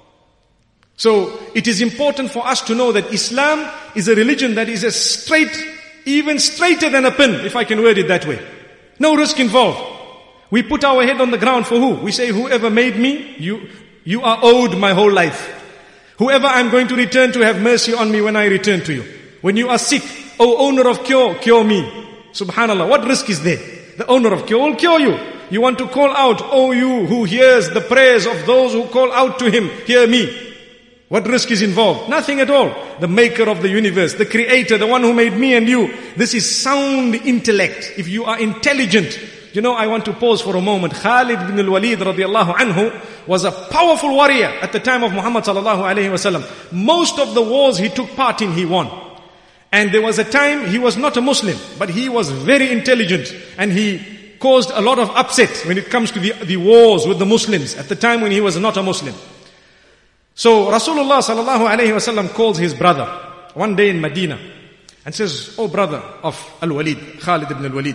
So it is important for us to know that Islam is a religion that is as straight, even straighter than a pin, if I can word it that way. No risk involved. We put our head on the ground for who? We say, whoever made me, you, you are owed my whole life. Whoever I'm going to return to, have mercy on me when I return to you. When you are sick, O owner of cure, cure me. Subhanallah, what risk is there? The owner of cure will cure you. You want to call out, oh you who hears the prayers of those who call out to him, hear me. What risk is involved? Nothing at all. The maker of the universe, the creator, the one who made me and you. This is sound intellect. If you are intelligent, you know, I want to pause for a moment. Khalid ibn al-Walid radiallahu anhu was a powerful warrior at the time of Muhammad sallallahu alayhi wasallam. Most of the wars he took part in, he won. And there was a time he was not a Muslim, but he was very intelligent and he caused a lot of upset when it comes to the, the wars with the Muslims at the time when he was not a Muslim. So Rasulullah sallallahu alayhi wasallam calls his brother one day in Medina and says, oh brother of Al-Walid, Khalid ibn al-Walid,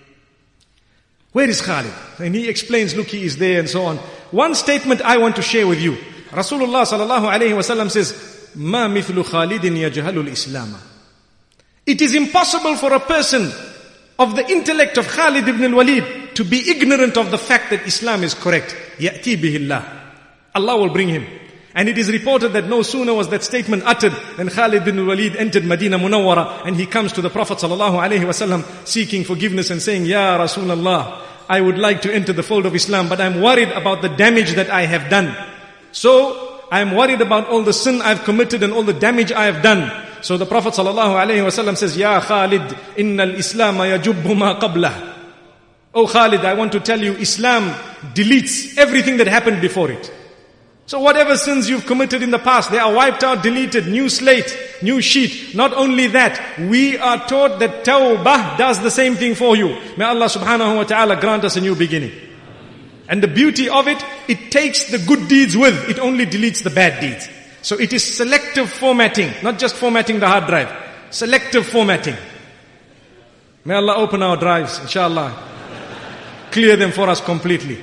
where is Khalid? And he explains, look, he is there and so on. One statement I want to share with you. Rasulullah sallallahu alayhi wasallam says, Ma mithlu Khalidin yajhalul Islam. It is impossible for a person of the intellect of Khalid ibn al-Walid to be ignorant of the fact that Islam is correct. Ya'ti bihillah. Allah will bring him. And it is reported that no sooner was that statement uttered than Khalid ibn al-Walid entered Medina Munawwara and he comes to the Prophet sallallahu alaihi wasallam seeking forgiveness and saying, Ya Rasulullah, I would like to enter the fold of Islam, but I'm worried about the damage that I have done. So I'm worried about all the sin I've committed and all the damage I have done. So the Prophet sallallahu alaihi wasallam says, Ya Khalid, innal Islam yajubbu ma qablah. Oh Khalid, I want to tell you, Islam deletes everything that happened before it. So whatever sins you've committed in the past, they are wiped out, deleted, new slate, new sheet. Not only that, we are taught that tawbah does the same thing for you. May Allah subhanahu wa ta'ala grant us a new beginning. And the beauty of it, it takes the good deeds with, it only deletes the bad deeds. So it is selective formatting, not just formatting the hard drive. Selective formatting. May Allah open our drives, inshallah. Clear them for us completely.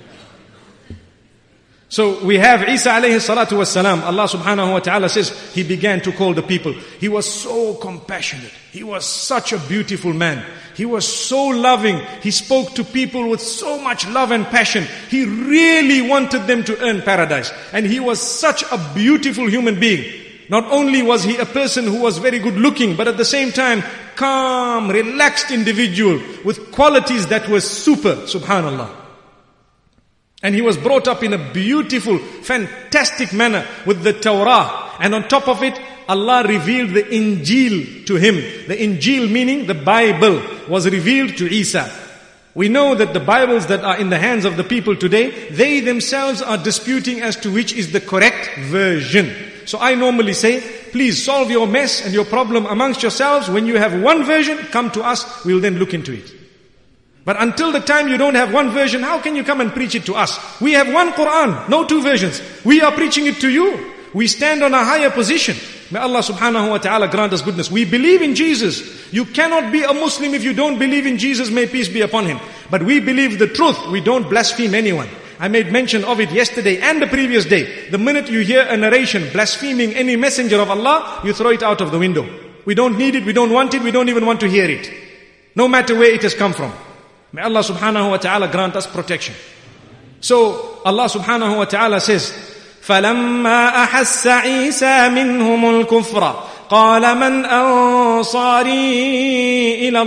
So we have Isa alayhi salatu wassalam. Allah subhanahu wa ta'ala says he began to call the people. He was so compassionate. He was such a beautiful man. He was so loving. He spoke to people with so much love and passion. He really wanted them to earn paradise. And he was such a beautiful human being. Not only was he a person who was very good looking, but at the same time, calm, relaxed individual with qualities that were super, subhanallah. And he was brought up in a beautiful, fantastic manner with the Torah. And on top of it, Allah revealed the Injil to him. The Injil meaning the Bible was revealed to Isa. We know that the Bibles that are in the hands of the people today, they themselves are disputing as to which is the correct version. So I normally say, please solve your mess and your problem amongst yourselves. When you have one version, come to us, we'll then look into it. But until the time you don't have one version, how can you come and preach it to us? We have one Quran, no two versions. We are preaching it to you. We stand on a higher position. May Allah subhanahu wa ta'ala grant us goodness. We believe in Jesus. You cannot be a Muslim if you don't believe in Jesus, may peace be upon him. But we believe the truth. We don't blaspheme anyone. I made mention of it yesterday and the previous day. The minute you hear a narration blaspheming any messenger of Allah, you throw it out of the window. We don't need it, we don't want it, we don't even want to hear it. No matter where it has come from. May Allah subhanahu wa ta'ala grant us protection. So Allah subhanahu wa ta'ala says, فَلَمَّا أَحَسَّ عِيسَى مِنْهُمُ الْكُفْرَ قَالَ مَنْ أَنصَارِي إِلَى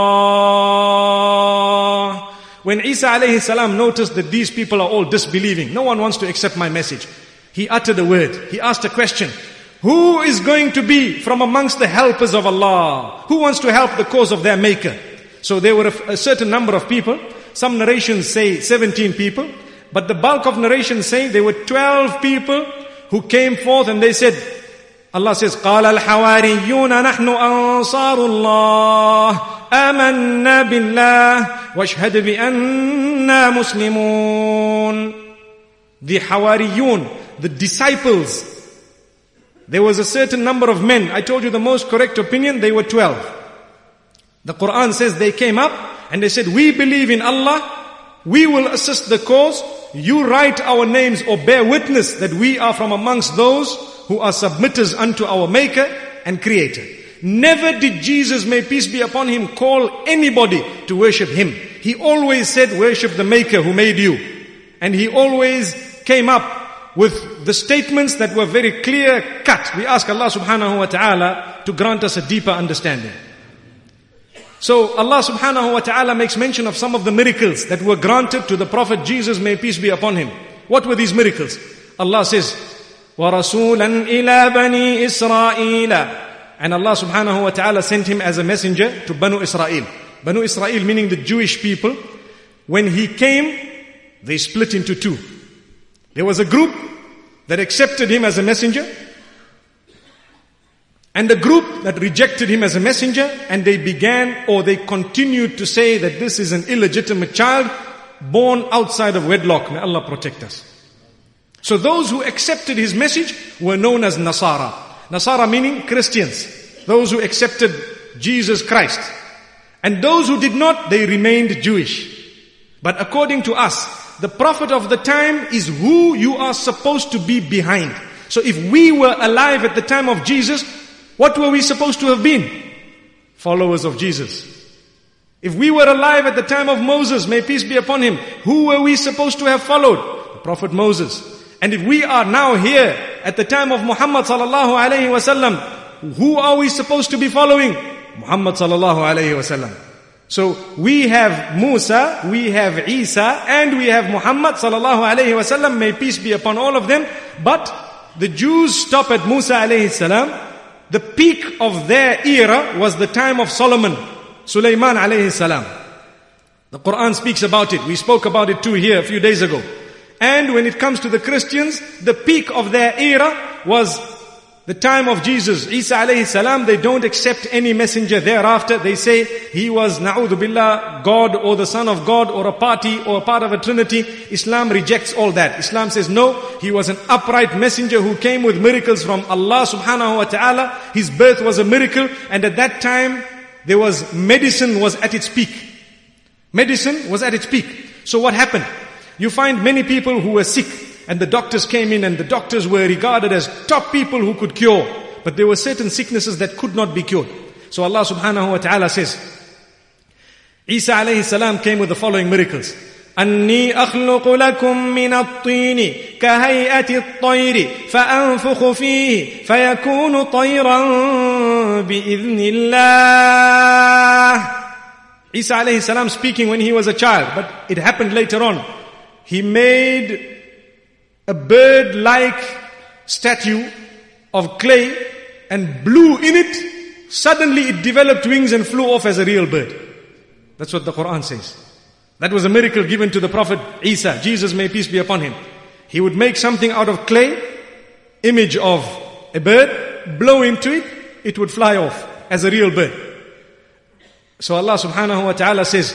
اللَّهِ. When Isa alayhi salam noticed that these people are all disbelieving, no one wants to accept my message, he uttered a word. He asked a question. Who is going to be from amongst the helpers of Allah? Who wants to help the cause of their maker? So there were a, a certain number of people. Some narrations say seventeen people. But the bulk of narrations say there were twelve people who came forth and they said, Allah says, قَالَ الْحَوَارِيُّونَ نَحْنُ أَنصَارُ اللَّهِ آمَنَّا بِاللَّهِ وَاشْهَدْ بِأَنَّا مُسْلِمُونَ. The Hawariyun, the disciples, there was a certain number of men. I told you the most correct opinion, they were twelve. The Quran says they came up and they said, we believe in Allah, we will assist the cause, you write our names or bear witness that we are from amongst those who are submitters unto our Maker and Creator. Never did Jesus, may peace be upon him, call anybody to worship him. He always said, worship the Maker who made you. And he always came up with the statements that were very clear cut. We ask Allah subhanahu wa ta'ala to grant us a deeper understanding. So Allah subhanahu wa ta'ala makes mention of some of the miracles that were granted to the Prophet Jesus, may peace be upon him. What were these miracles? Allah says, وَرَسُولًا إِلَى بَنِي إِسْرَائِيلَ. And Allah subhanahu wa ta'ala sent him as a messenger to Banu Israel. Banu Israel meaning the Jewish people. When he came, they split into two. There was a group that accepted him as a messenger, and a group that rejected him as a messenger, and they began or they continued to say that this is an illegitimate child born outside of wedlock. May Allah protect us. So those who accepted his message were known as Nasara. Nasara meaning Christians. Those who accepted Jesus Christ. And those who did not, they remained Jewish. But according to us, the Prophet of the time is who you are supposed to be behind. So if we were alive at the time of Jesus, what were we supposed to have been? Followers of Jesus. If we were alive at the time of Moses, may peace be upon him, who were we supposed to have followed? The Prophet Moses. And if we are now here at the time of Muhammad sallallahu alayhi wasallam, who are we supposed to be following? Muhammad sallallahu alayhi wasallam. So we have Musa, we have Isa, and we have Muhammad sallallahu alayhi wasallam, may peace be upon all of them. But the Jews stop at Musa alayhi salam. The peak of their era was the time of Solomon, Sulaiman alayhi salam. The Quran speaks about it. We spoke about it too here a few days ago. And when it comes to the Christians, the peak of their era was the time of Jesus, Isa alayhi salam. They don't accept any messenger thereafter. They say he was, na'udhu billah, God or the son of God or a party or a part of a trinity. Islam rejects all that. Islam says no, he was an upright messenger who came with miracles from Allah subhanahu wa ta'ala. His birth was a miracle, and at that time there was medicine was at its peak. Medicine was at its peak. So what happened? You find many people who were sick, and the doctors came in, and the doctors were regarded as top people who could cure. But there were certain sicknesses that could not be cured. So Allah subhanahu wa ta'ala says, Isa alayhi salam came with the following miracles. أَنِّي أَخْلُقُ لَكُم مِّنَ الطِّينِ كَهَيْئَةِ الطَّيْرِ فَأَنفُخُ فِيهِ فَيَكُونُ طَيْرًا بِإِذْنِ اللَّهِ. Isa alayhi salam speaking when he was a child, but it happened later on. He made a bird-like statue of clay and blew in it. Suddenly it developed wings and flew off as a real bird. That's what the Quran says. That was a miracle given to the Prophet Isa. Jesus, may peace be upon him. He would make something out of clay, image of a bird, blow into it, it would fly off as a real bird. So Allah subhanahu wa ta'ala says,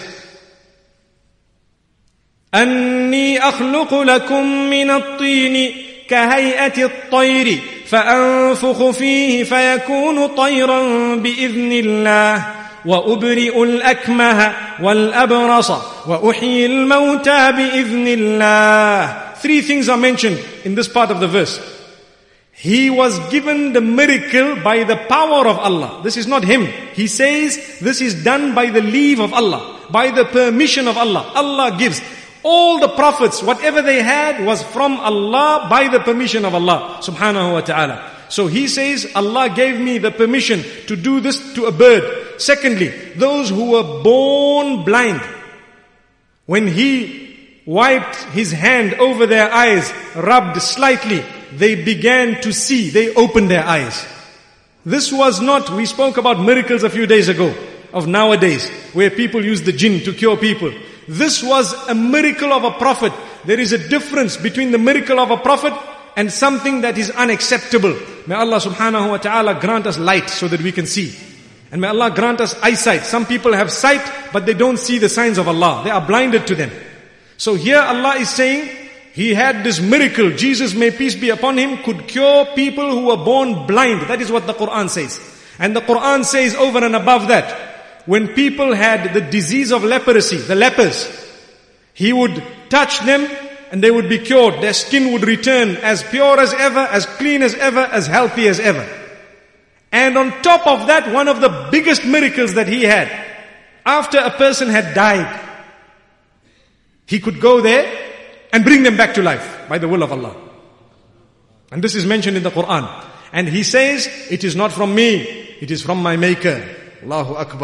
أَنِّي أَخْلُقُ لَكُم مِّنَ الطِّينِ كَهَيْئَةِ الطَّيْرِ فَأَنفُخُ فِيهِ فَيَكُونُ طَيْرًا بِإِذْنِ اللَّهِ وَأُبْرِئُ الْأَكْمَهَ وَالْأَبْرَصَ وَأُحْيِي الْمَوْتَى بِإِذْنِ اللَّهِ. Three things are mentioned in this part of the verse. He was given the miracle by the power of Allah. This is not him. He says this is done by the leave of Allah, by the permission of Allah. Allah gives. All the prophets, whatever they had was from Allah by the permission of Allah subhanahu wa ta'ala. So he says, Allah gave me the permission to do this to a bird. Secondly, those who were born blind, when he wiped his hand over their eyes, rubbed slightly, they began to see, they opened their eyes. This was not, we spoke about miracles a few days ago, of nowadays, where people use the jinn to cure people. This was a miracle of a prophet. There is a difference between the miracle of a prophet and something that is unacceptable. May Allah subhanahu wa ta'ala grant us light so that we can see. And may Allah grant us eyesight. Some people have sight, but they don't see the signs of Allah. They are blinded to them. So here Allah is saying, He had this miracle. Jesus, may peace be upon him, could cure people who were born blind. That is what the Quran says. And the Quran says over and above that, when people had the disease of leprosy, the lepers, He would touch them and they would be cured. Their skin would return as pure as ever, as clean as ever, as healthy as ever. And on top of that, one of the biggest miracles that He had, after a person had died, He could go there and bring them back to life by the will of Allah. And this is mentioned in the Quran. And He says, it is not from me, it is from my Maker. Allahu Akbar.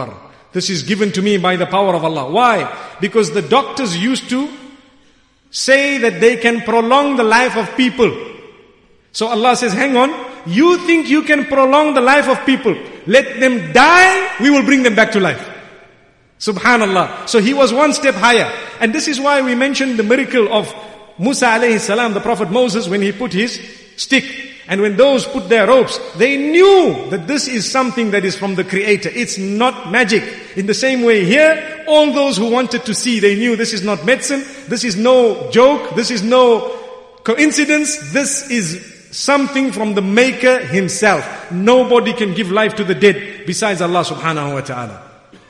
This is given to me by the power of Allah. Why? Because the doctors used to say that they can prolong the life of people. So Allah says, hang on, you think you can prolong the life of people. Let them die, we will bring them back to life. Subhanallah. So he was one step higher. And this is why we mentioned the miracle of Musa alayhi salam, the Prophet Moses, when he put his stick. And when those put their ropes, they knew that this is something that is from the Creator. It's not magic. In the same way here, all those who wanted to see, they knew this is not medicine, this is no joke, this is no coincidence, this is something from the Maker Himself. Nobody can give life to the dead besides Allah subhanahu wa ta'ala.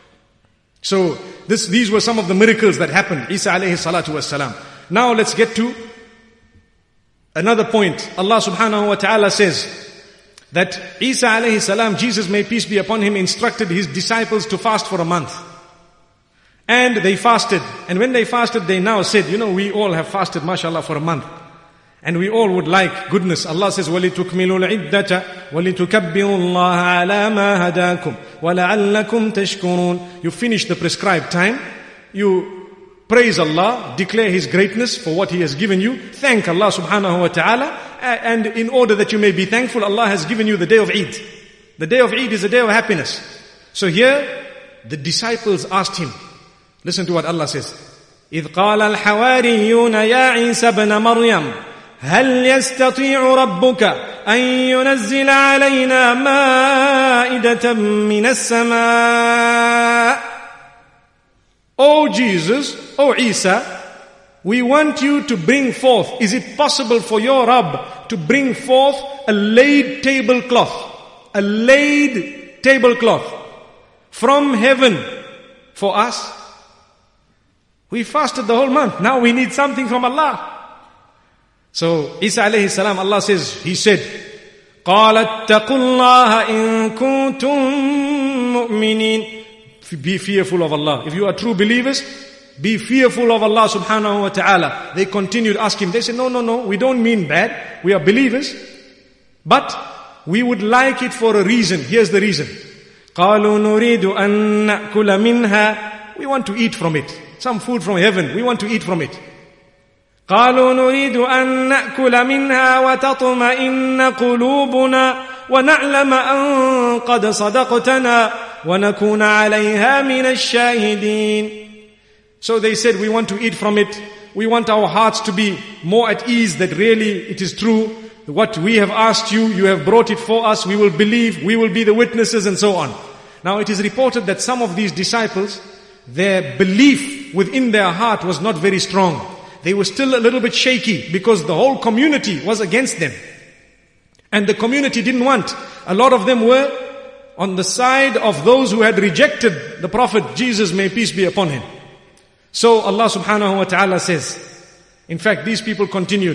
So this, these were some of the miracles that happened. Isa alayhi salatu wassalam. Now let's get to another point. Allah subhanahu wa ta'ala says that Isa alayhi salam, Jesus may peace be upon him, instructed his disciples to fast for a month. And they fasted. And when they fasted, they now said, you know, we all have fasted, mashallah, for a month. And we all would like goodness. Allah says, وَلِتُكْمِلُوا الْعِدَّةَ وَلِتُكَبِّرُوا اللَّهَ عَلَى مَا هَدَاكُمْ وَلَعَلَّكُمْ تَشْكُرُونَ. You finish the prescribed time. You praise Allah, declare His greatness for what He has given you. Thank Allah subhanahu wa ta'ala. And in order that you may be thankful, Allah has given you the day of Eid. The day of Eid is a day of happiness. So here, the disciples asked Him. Listen to what Allah says. إِذْ قَالَ الْحَوَارِيُّونَ يَا عِيسَى بْنَ مَرْيَمَ هل يستطيع ربك أن ينزل علينا مائدة من السماء. O Jesus, O Isa, we want you to bring forth. Is it possible for your Rabb to bring forth a laid tablecloth? A laid tablecloth from heaven for us? We fasted the whole month. Now we need something from Allah. So Isa alayhi salam, Allah says, He said, قَالَ اتَّقُوا اللَّهَ إِن كُنتُم مُؤْمِنِينَ. Be fearful of Allah. If you are true believers, be fearful of Allah subhanahu wa ta'ala. They continued asking. They said, no, no, no, we don't mean bad. We are believers. But we would like it for a reason. Here's the reason. قَالُوا نُرِيدُ أَن نَأْكُلَ مِنْهَا. We want to eat from it. Some food from heaven. We want to eat from it. قالوا نريد أن نأكل منها وتطمئن قلوبنا ونعلم أن قد صدقتنا ونكون عليها من الشاهدين. So they said, we want to eat from it. We want our hearts to be more at ease that really it is true. What we have asked you, you have brought it for us. We will believe, we will be the witnesses and so on. Now it is reported that some of these disciples, their belief within their heart was not very strong. They were still a little bit shaky because the whole community was against them. And the community didn't want. A lot of them were on the side of those who had rejected the Prophet Jesus, may peace be upon him. So Allah subhanahu wa ta'ala says, in fact these people continued.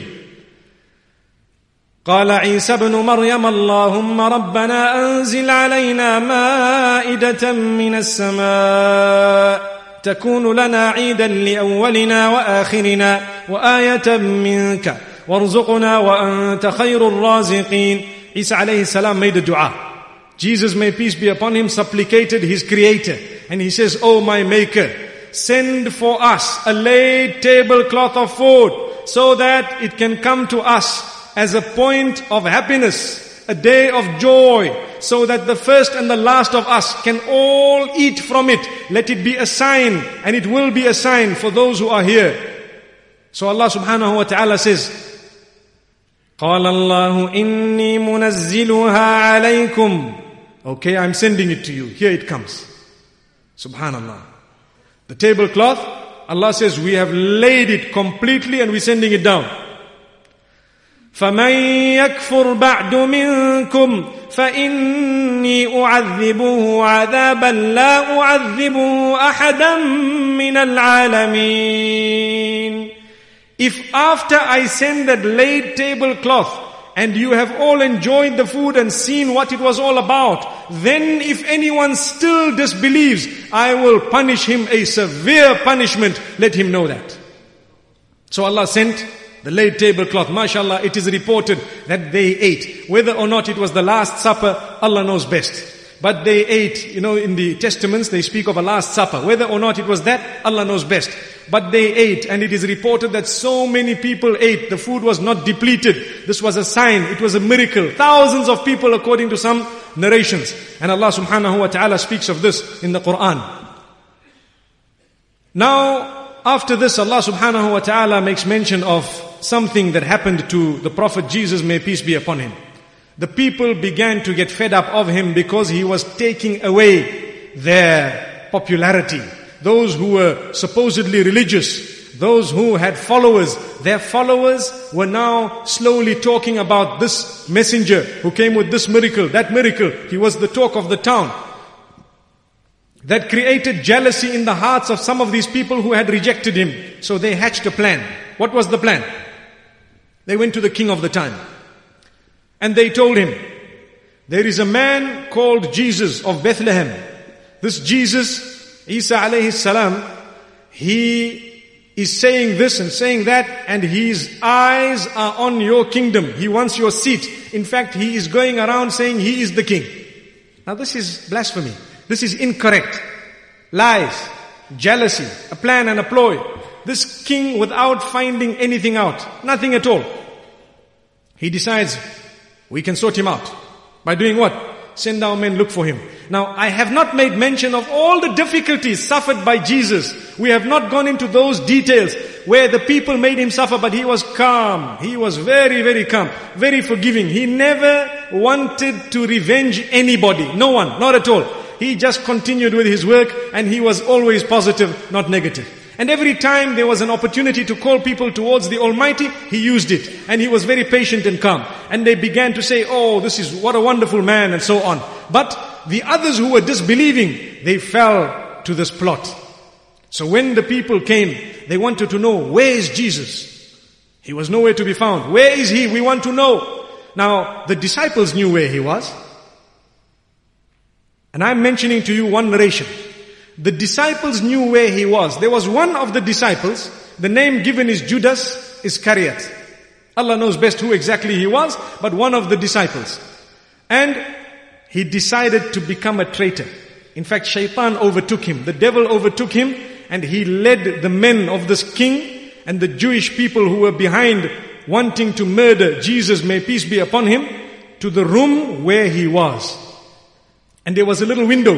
قال عيسى بن مريم اللهم ربنا أنزل علينا مائدة من السماء تكون لنا عيدا لأولنا وآخرنا وآية منك وارزقنا وأنت خير الرازقين. Isa alayhi salam made a dua. Jesus, may peace be upon him, supplicated his creator. And he says, oh my maker, send for us a laid tablecloth of food so that it can come to us as a point of happiness, a day of joy, so that the first and the last of us can all eat from it. Let it be a sign, and it will be a sign for those who are here. So Allah subhanahu wa ta'ala says, قَالَ اللَّهُ إِنِّي مُنَزِّلُهَا عَلَيْكُمْ. Okay, I'm sending it to you. Here it comes. Subhanallah. The tablecloth, Allah says, we have laid it completely and we're sending it down. فَمَنْ يَكْفُرْ بَعْدُ مِنْكُمْ فَإِنِّي أُعَذِّبُهُ عَذَابًا لَا أُعَذِّبُهُ أَحَدًا مِنَ الْعَالَمِينَ. If after I send that laid tablecloth and you have all enjoyed the food and seen what it was all about, then if anyone still disbelieves, I will punish him a severe punishment. Let him know that. So Allah sent the laid tablecloth. MashaAllah, it is reported that they ate. Whether or not it was the last supper, Allah knows best. but they ate. You know, in the Testaments they speak of a Last Supper. Whether or not it was that, Allah knows best. But they ate, and it is reported that so many people ate. The food was not depleted. This was a sign. It was a miracle. Thousands of people, according to some narrations. And Allah subhanahu wa ta'ala speaks of this in the Quran. Now, after this, Allah subhanahu wa ta'ala makes mention of something that happened to the Prophet Jesus, may peace be upon him. The people began to get fed up of him because he was taking away their popularity. Those who were supposedly religious, those who had followers, their followers were now slowly talking about this messenger who came with this miracle, that miracle. He was the talk of the town. That created jealousy in the hearts of some of these people who had rejected him. So they hatched a plan. What was the plan? They went to the king of the time. And they told him, there is a man called Jesus of Bethlehem. This Jesus, Isa alayhi salam, he is saying this and saying that, and his eyes are on your kingdom. He wants your seat. In fact, he is going around saying he is the king. Now this is blasphemy. This is incorrect. Lies, jealousy, a plan and a ploy. This king, without finding anything out, nothing at all, he decides, we can sort him out. By doing what? Send our men, look for him. Now, I have not made mention of all the difficulties suffered by Jesus. We have not gone into those details where the people made him suffer, but he was calm. He was very, very calm, very forgiving. He never wanted to revenge anybody. No one, not at all. He just continued with his work, and he was always positive, not negative. And every time there was an opportunity to call people towards the Almighty, he used it. And he was very patient and calm. And they began to say, oh, this is what a wonderful man, and so on. But the others who were disbelieving, they fell to this plot. So when the people came, they wanted to know, where is Jesus? He was nowhere to be found. Where is he? We want to know. Now, the disciples knew where he was. And I'm mentioning to you one narration. The disciples knew where he was. There was one of the disciples, the name given is Judas Iscariot. Allah knows best who exactly he was, but one of the disciples. And he decided to become a traitor. In fact, Shaitan overtook him. The devil overtook him, and he led the men of this king and the Jewish people who were behind wanting to murder Jesus, may peace be upon him, to the room where he was. And there was a little window.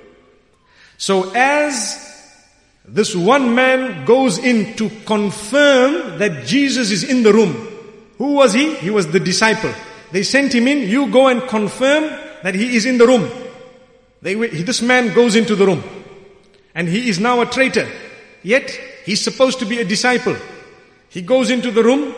So as this one man goes in to confirm that Jesus is in the room, who was he? He was the disciple. They sent him in, you go and confirm that he is in the room. They, this man goes into the room. And he is now a traitor. Yet, he's supposed to be a disciple. He goes into the room,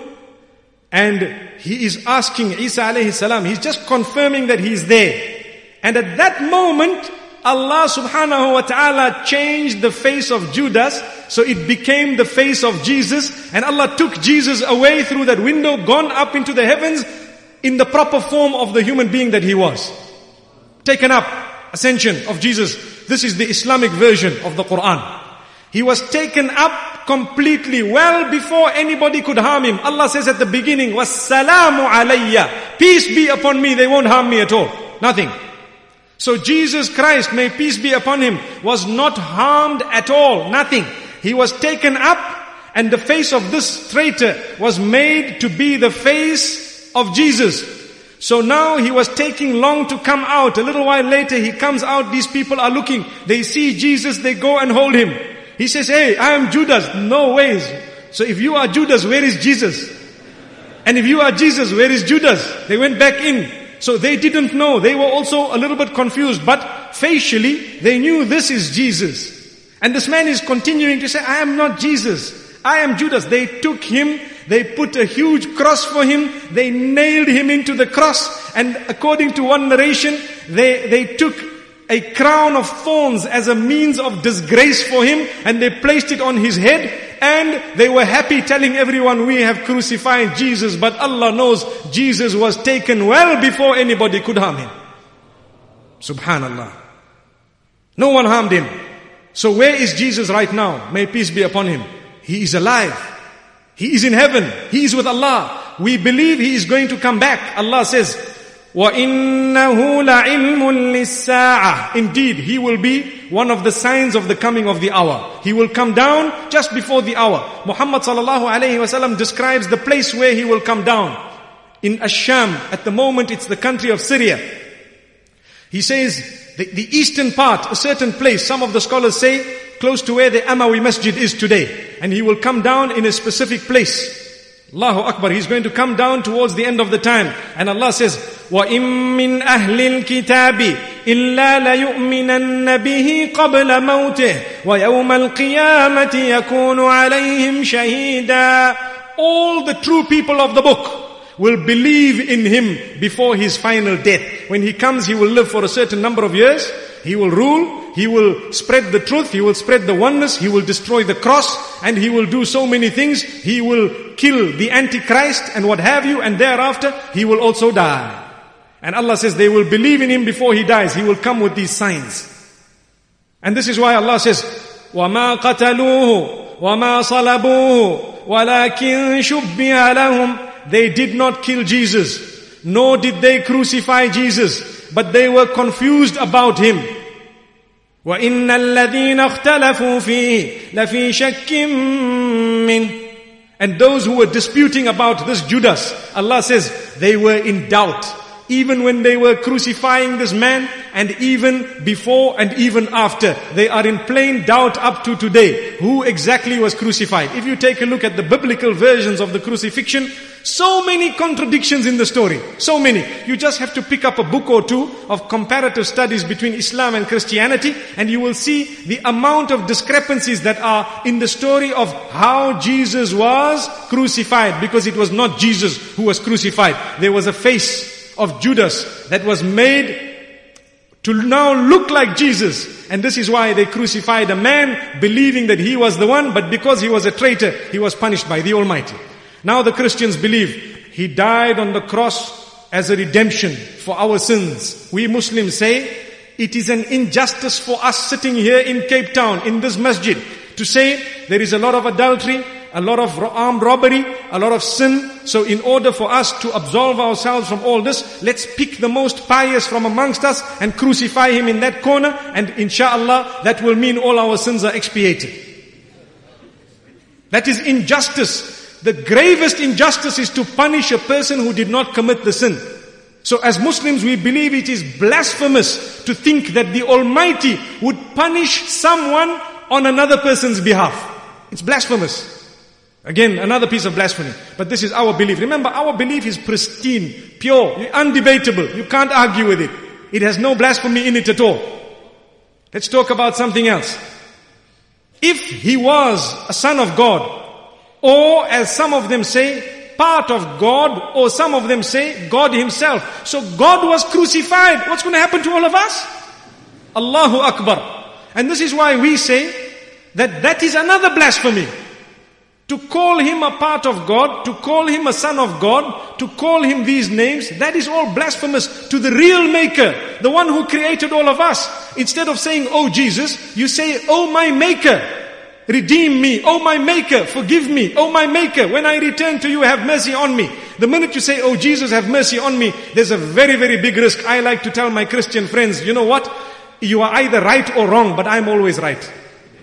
and he is asking Isa alayhi salam, he's just confirming that he is there. And at that moment, Allah subhanahu wa ta'ala changed the face of Judas, so it became the face of Jesus, and Allah took Jesus away through that window, gone up into the heavens, in the proper form of the human being that he was. Taken up, ascension of Jesus. This is the Islamic version of the Quran. He was taken up completely, well before anybody could harm him. Allah says at the beginning, "Wassalamu alayya." Peace be upon me, they won't harm me at all. Nothing. So Jesus Christ, may peace be upon him, was not harmed at all. Nothing. He was taken up, and the face of this traitor was made to be the face of Jesus. So now he was taking long to come out. A little while later he comes out, these people are looking. They see Jesus, they go and hold him. He says, hey, I am Judas. No ways. So if you are Judas, where is Jesus? And if you are Jesus, where is Judas? They went back in. So they didn't know. They were also a little bit confused. But facially, they knew this is Jesus. And this man is continuing to say, I am not Jesus. I am Judas. They took him. They put a huge cross for him. They nailed him into the cross. And according to one narration, they, they took a crown of thorns as a means of disgrace for him. And they placed it on his head. And they were happy telling everyone, we have crucified Jesus. But Allah knows Jesus was taken well before anybody could harm him. Subhanallah. No one harmed him. So where is Jesus right now? May peace be upon him. He is alive. He is in heaven. He is with Allah. We believe he is going to come back. Allah says, وَإِنَّهُ لَعِلْمٌ لِلسَّاعَةِ. Indeed, he will be one of the signs of the coming of the hour. He will come down just before the hour. Muhammad sallallahu alayhi wasallam describes the place where he will come down. In Ash-Sham, at the moment it's the country of Syria. He says, the, the eastern part, a certain place, some of the scholars say, close to where the Amawi Masjid is today. And he will come down in a specific place. Allahu Akbar, he's going to come down towards the end of the time. And Allah says, وَإِن مِّنْ أَهْلِ الْكِتَابِ إِلَّا لَيُؤْمِنَنَّ بِهِ قَبْلَ مَوْتِهِ وَيَوْمَ الْقِيَامَةِ يَكُونُ عَلَيْهِمْ شَهِيدًا. All the true people of the book will believe in him before his final death. When he comes, he will live for a certain number of years. He will rule, he will spread the truth, he will spread the oneness, he will destroy the cross, and he will do so many things. He will kill the Antichrist and what have you, and thereafter he will also die. And Allah says they will believe in him before he dies. He will come with these signs. And this is why Allah says, وَمَا قَتَلُوهُ وَمَا صَلَبُوهُ وَلَكِنْ شُبِّهَ لَهُمْ. They did not kill Jesus, nor did they crucify Jesus, but they were confused about him. وَإِنَّ الَّذِينَ اخْتَلَفُوا فِيهِ لَفِي شَكٍّ مِّنْهِ. And those who were disputing about this Judas, Allah says they were in doubt. Even when they were crucifying this man, and even before and even after, they are in plain doubt up to today. Who exactly was crucified? If you take a look at the biblical versions of the crucifixion, so many contradictions in the story. So many. You just have to pick up a book or two of comparative studies between Islam and Christianity, and you will see the amount of discrepancies that are in the story of how Jesus was crucified. Because it was not Jesus who was crucified. There was a face of Judas that was made to now look like Jesus. And this is why they crucified a man believing that he was the one, but because he was a traitor, he was punished by the Almighty. Now the Christians believe he died on the cross as a redemption for our sins. We Muslims say it is an injustice for us sitting here in Cape Town, in this masjid, to say there is a lot of adultery, a lot of armed robbery, a lot of sin. So in order for us to absolve ourselves from all this, let's pick the most pious from amongst us and crucify him in that corner, and inshallah that will mean all our sins are expiated. That is injustice. The gravest injustice is to punish a person who did not commit the sin. So as Muslims, we believe it is blasphemous to think that the Almighty would punish someone on another person's behalf. It's blasphemous. Again, another piece of blasphemy. But this is our belief. Remember, our belief is pristine, pure, undebatable. You can't argue with it. It has no blasphemy in it at all. Let's talk about something else. If he was a son of God, or as some of them say, part of God, or some of them say, God himself. So God was crucified. What's going to happen to all of us? Allahu Akbar. And this is why we say that that is another blasphemy. To call him a part of God, to call him a son of God, to call him these names, that is all blasphemous to the real maker, the one who created all of us. Instead of saying, oh Jesus, you say, oh my maker, redeem me. Oh my maker, forgive me. Oh my maker, when I return to you, have mercy on me. The minute you say, oh Jesus, have mercy on me, there's a very, very big risk. I like to tell my Christian friends, you know what? You are either right or wrong, but I'm always right.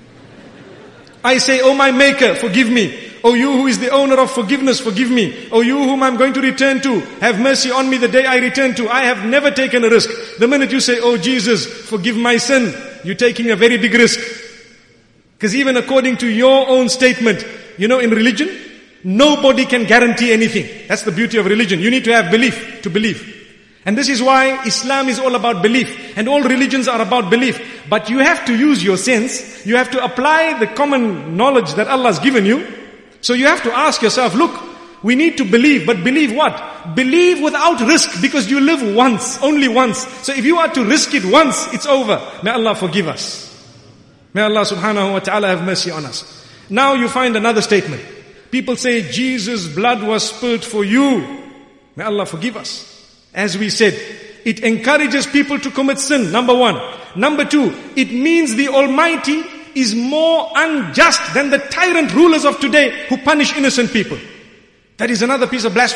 I say, oh my maker, forgive me. Oh you who is the owner of forgiveness, forgive me. Oh you whom I'm going to return to, have mercy on me the day I return to. I have never taken a risk. The minute you say, oh Jesus, forgive my sin, you're taking a very big risk. Because even according to your own statement, you know, in religion, nobody can guarantee anything. That's the beauty of religion. You need to have belief to believe. And this is why Islam is all about belief. And all religions are about belief. But you have to use your sense. You have to apply the common knowledge that Allah has given you. So you have to ask yourself, look, we need to believe. But believe what? Believe without risk, because you live once, only once. So if you are to risk it once, it's over. May Allah forgive us. May Allah subhanahu wa ta'ala have mercy on us. Now you find another statement. People say, Jesus' blood was spilled for you. May Allah forgive us. As we said, it encourages people to commit sin, number one. Number two, it means the Almighty is more unjust than the tyrant rulers of today who punish innocent people. That is another piece of blasphemy.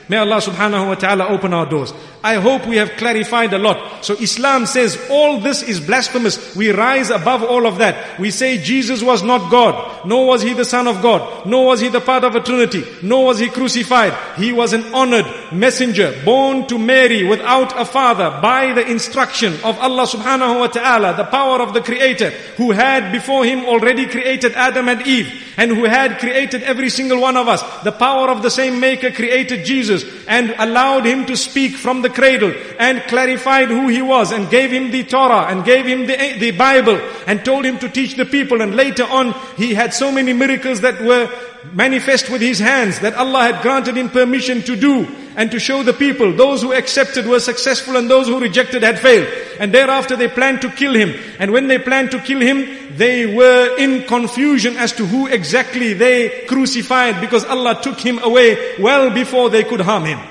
May Allah subhanahu wa ta'ala open our doors. I hope we have clarified a lot. So Islam says all this is blasphemous. We rise above all of that. We say Jesus was not God, nor was He the Son of God, nor was He the part of a Trinity, nor was He crucified. He was an honored messenger, born to Mary without a father, by the instruction of Allah subhanahu wa ta'ala, the power of the Creator, who had before Him already created Adam and Eve, and who had created every single one of us. The power of the same Maker created Jesus and allowed Him to speak from the cradle and clarified who He was and gave Him the Torah and gave Him the, the Bible and told Him to teach the people. And later on He had so many miracles that were manifest with His hands that Allah had granted Him permission to do and to show the people. Those who accepted were successful and those who rejected had failed. And thereafter they planned to kill Him. And when they planned to kill Him, they were in confusion as to who exactly they crucified, because Allah took Him away well before they could harm Him.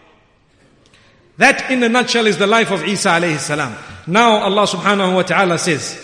That in a nutshell is the life of Isa alayhi salam. Now Allah subhanahu wa ta'ala says,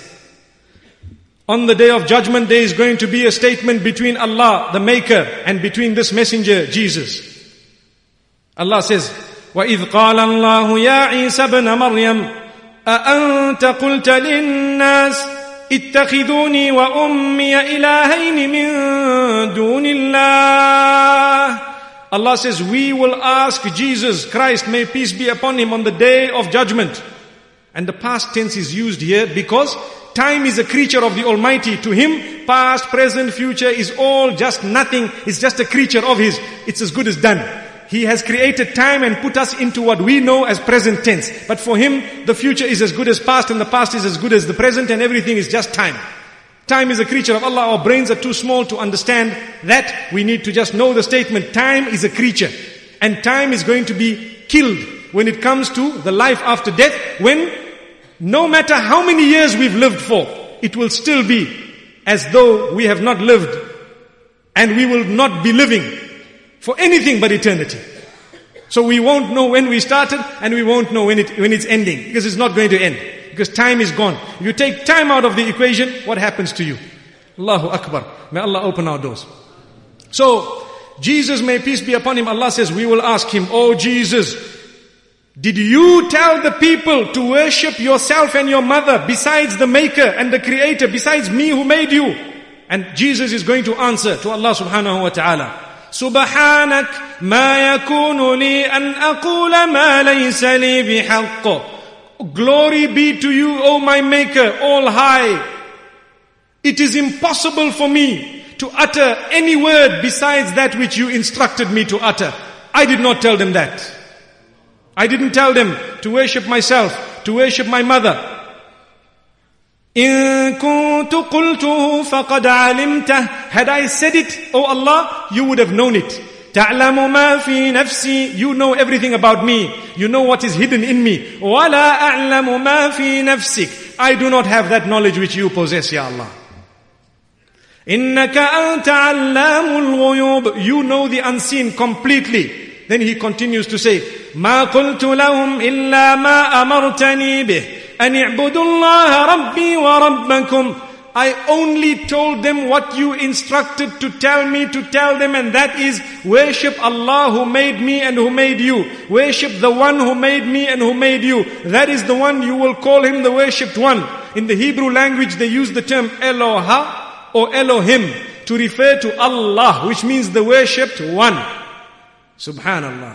on the day of judgment there is going to be a statement between Allah, the Maker, and between this messenger, Jesus. Allah says, وَإِذْ قَالَ اللَّهُ يَا عِيسَى ابْنَ مَرْيَمَ أَأَنْتَ قُلْتَ لِلنَّاسِ اتَّخِذُونِي وَأُمِّيَ إِلَهَيْنِ مِن دُونِ اللَّهِ. Allah says, we will ask Jesus Christ, may peace be upon Him, on the day of judgment. And the past tense is used here because time is a creature of the Almighty. To Him, past, present, future is all just nothing. It's just a creature of His. It's as good as done. He has created time and put us into what we know as present tense. But for Him, the future is as good as past and the past is as good as the present, and everything is just time. Time is a creature of Allah. Our brains are too small to understand that. We need to just know the statement. Time is a creature. And time is going to be killed when it comes to the life after death, when no matter how many years we've lived for, it will still be as though we have not lived, and we will not be living for anything but eternity. So we won't know when we started, and we won't know when it when it's ending, because it's not going to end, because time is gone. If you take time out of the equation, what happens to you? Allahu Akbar. May Allah open our doors. So Jesus, may peace be upon Him, Allah says, we will ask Him, oh Jesus, did you tell the people to worship yourself and your mother besides the Maker and the Creator, besides me who made you? And Jesus is going to answer to Allah subhanahu wa ta'ala, سبحانك ما يكون لي أن أقول ما ليس لي بحق. Glory be to you, O my Maker, all high. It is impossible for me to utter any word besides that which you instructed me to utter. I did not tell them that. I didn't tell them to worship myself, to worship my mother. إِن كُنتُ قُلْتُهُ فَقَدْ عَلِمْتَهُ. Had I said it, O Allah, you would have known it. تَعْلَمُ مَا فِي نَفْسِي. You know everything about me. You know what is hidden in me. وَلَا أَعْلَمُ مَا فِي نَفْسِكَ. I do not have that knowledge which you possess, Ya Allah. إِنَّكَ أَنْتَ عَلَّامُ الْغُيُوبِ. You know the unseen completely. Then he continues to say, مَا قُلْتُ لَهُمْ إِلَّا مَا أَمَرْتَنِي بِهِ أَنِ اعْبُدُوا اللَّهَ رَبِّي وَرَبَّكُمْ. I only told them what you instructed to tell me to tell them, and that is, worship Allah who made me and who made you. Worship the one who made me and who made you. That is the one, you will call Him the worshipped one. In the Hebrew language they use the term Eloha or Elohim to refer to Allah, which means the worshipped one. Subhanallah.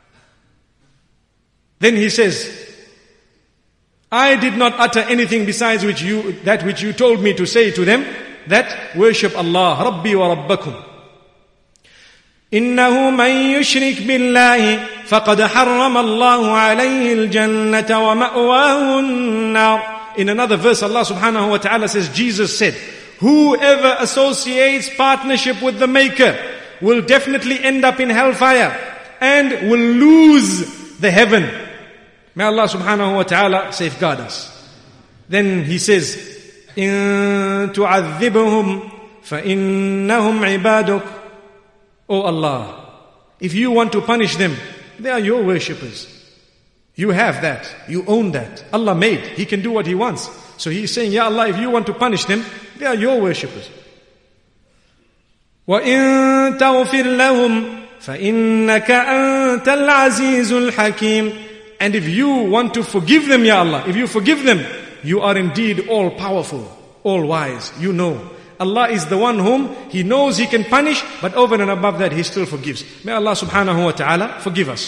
Then he says, I did not utter anything besides which you, that which you told me to say to them, that worship Allah, Rabbi wa Rabbakum. إِنَّهُ مَن يُشْرِكْ بِاللَّهِ فَقَدْ حَرَّمَ اللَّهُ عَلَيْهِ الْجَنَّةَ وَمَأْوَاهُ النَّارِ. In another verse, Allah subhanahu wa ta'ala says, Jesus said, whoever associates partnership with the Maker will definitely end up in hellfire and will lose the heaven. May Allah subhanahu wa ta'ala safeguard us. Then he says, إِن تُعَذِّبْهُمْ فَإِنَّهُمْ عِبَادُكَ. O Allah, if you want to punish them, they are your worshippers. You have that. You own that. Allah made. He can do what He wants. So He's saying, Ya Allah, if you want to punish them, they are your worshippers. وَإِن تَغْفِرْ لَهُمْ فَإِنَّكَ أَنْتَ الْعَزِيزُ الْحَكِيمُ. And if you want to forgive them, Ya Allah, if you forgive them, you are indeed all powerful, all wise. You know. Allah is the one whom He knows He can punish, but over and above that He still forgives. May Allah subhanahu wa ta'ala forgive us.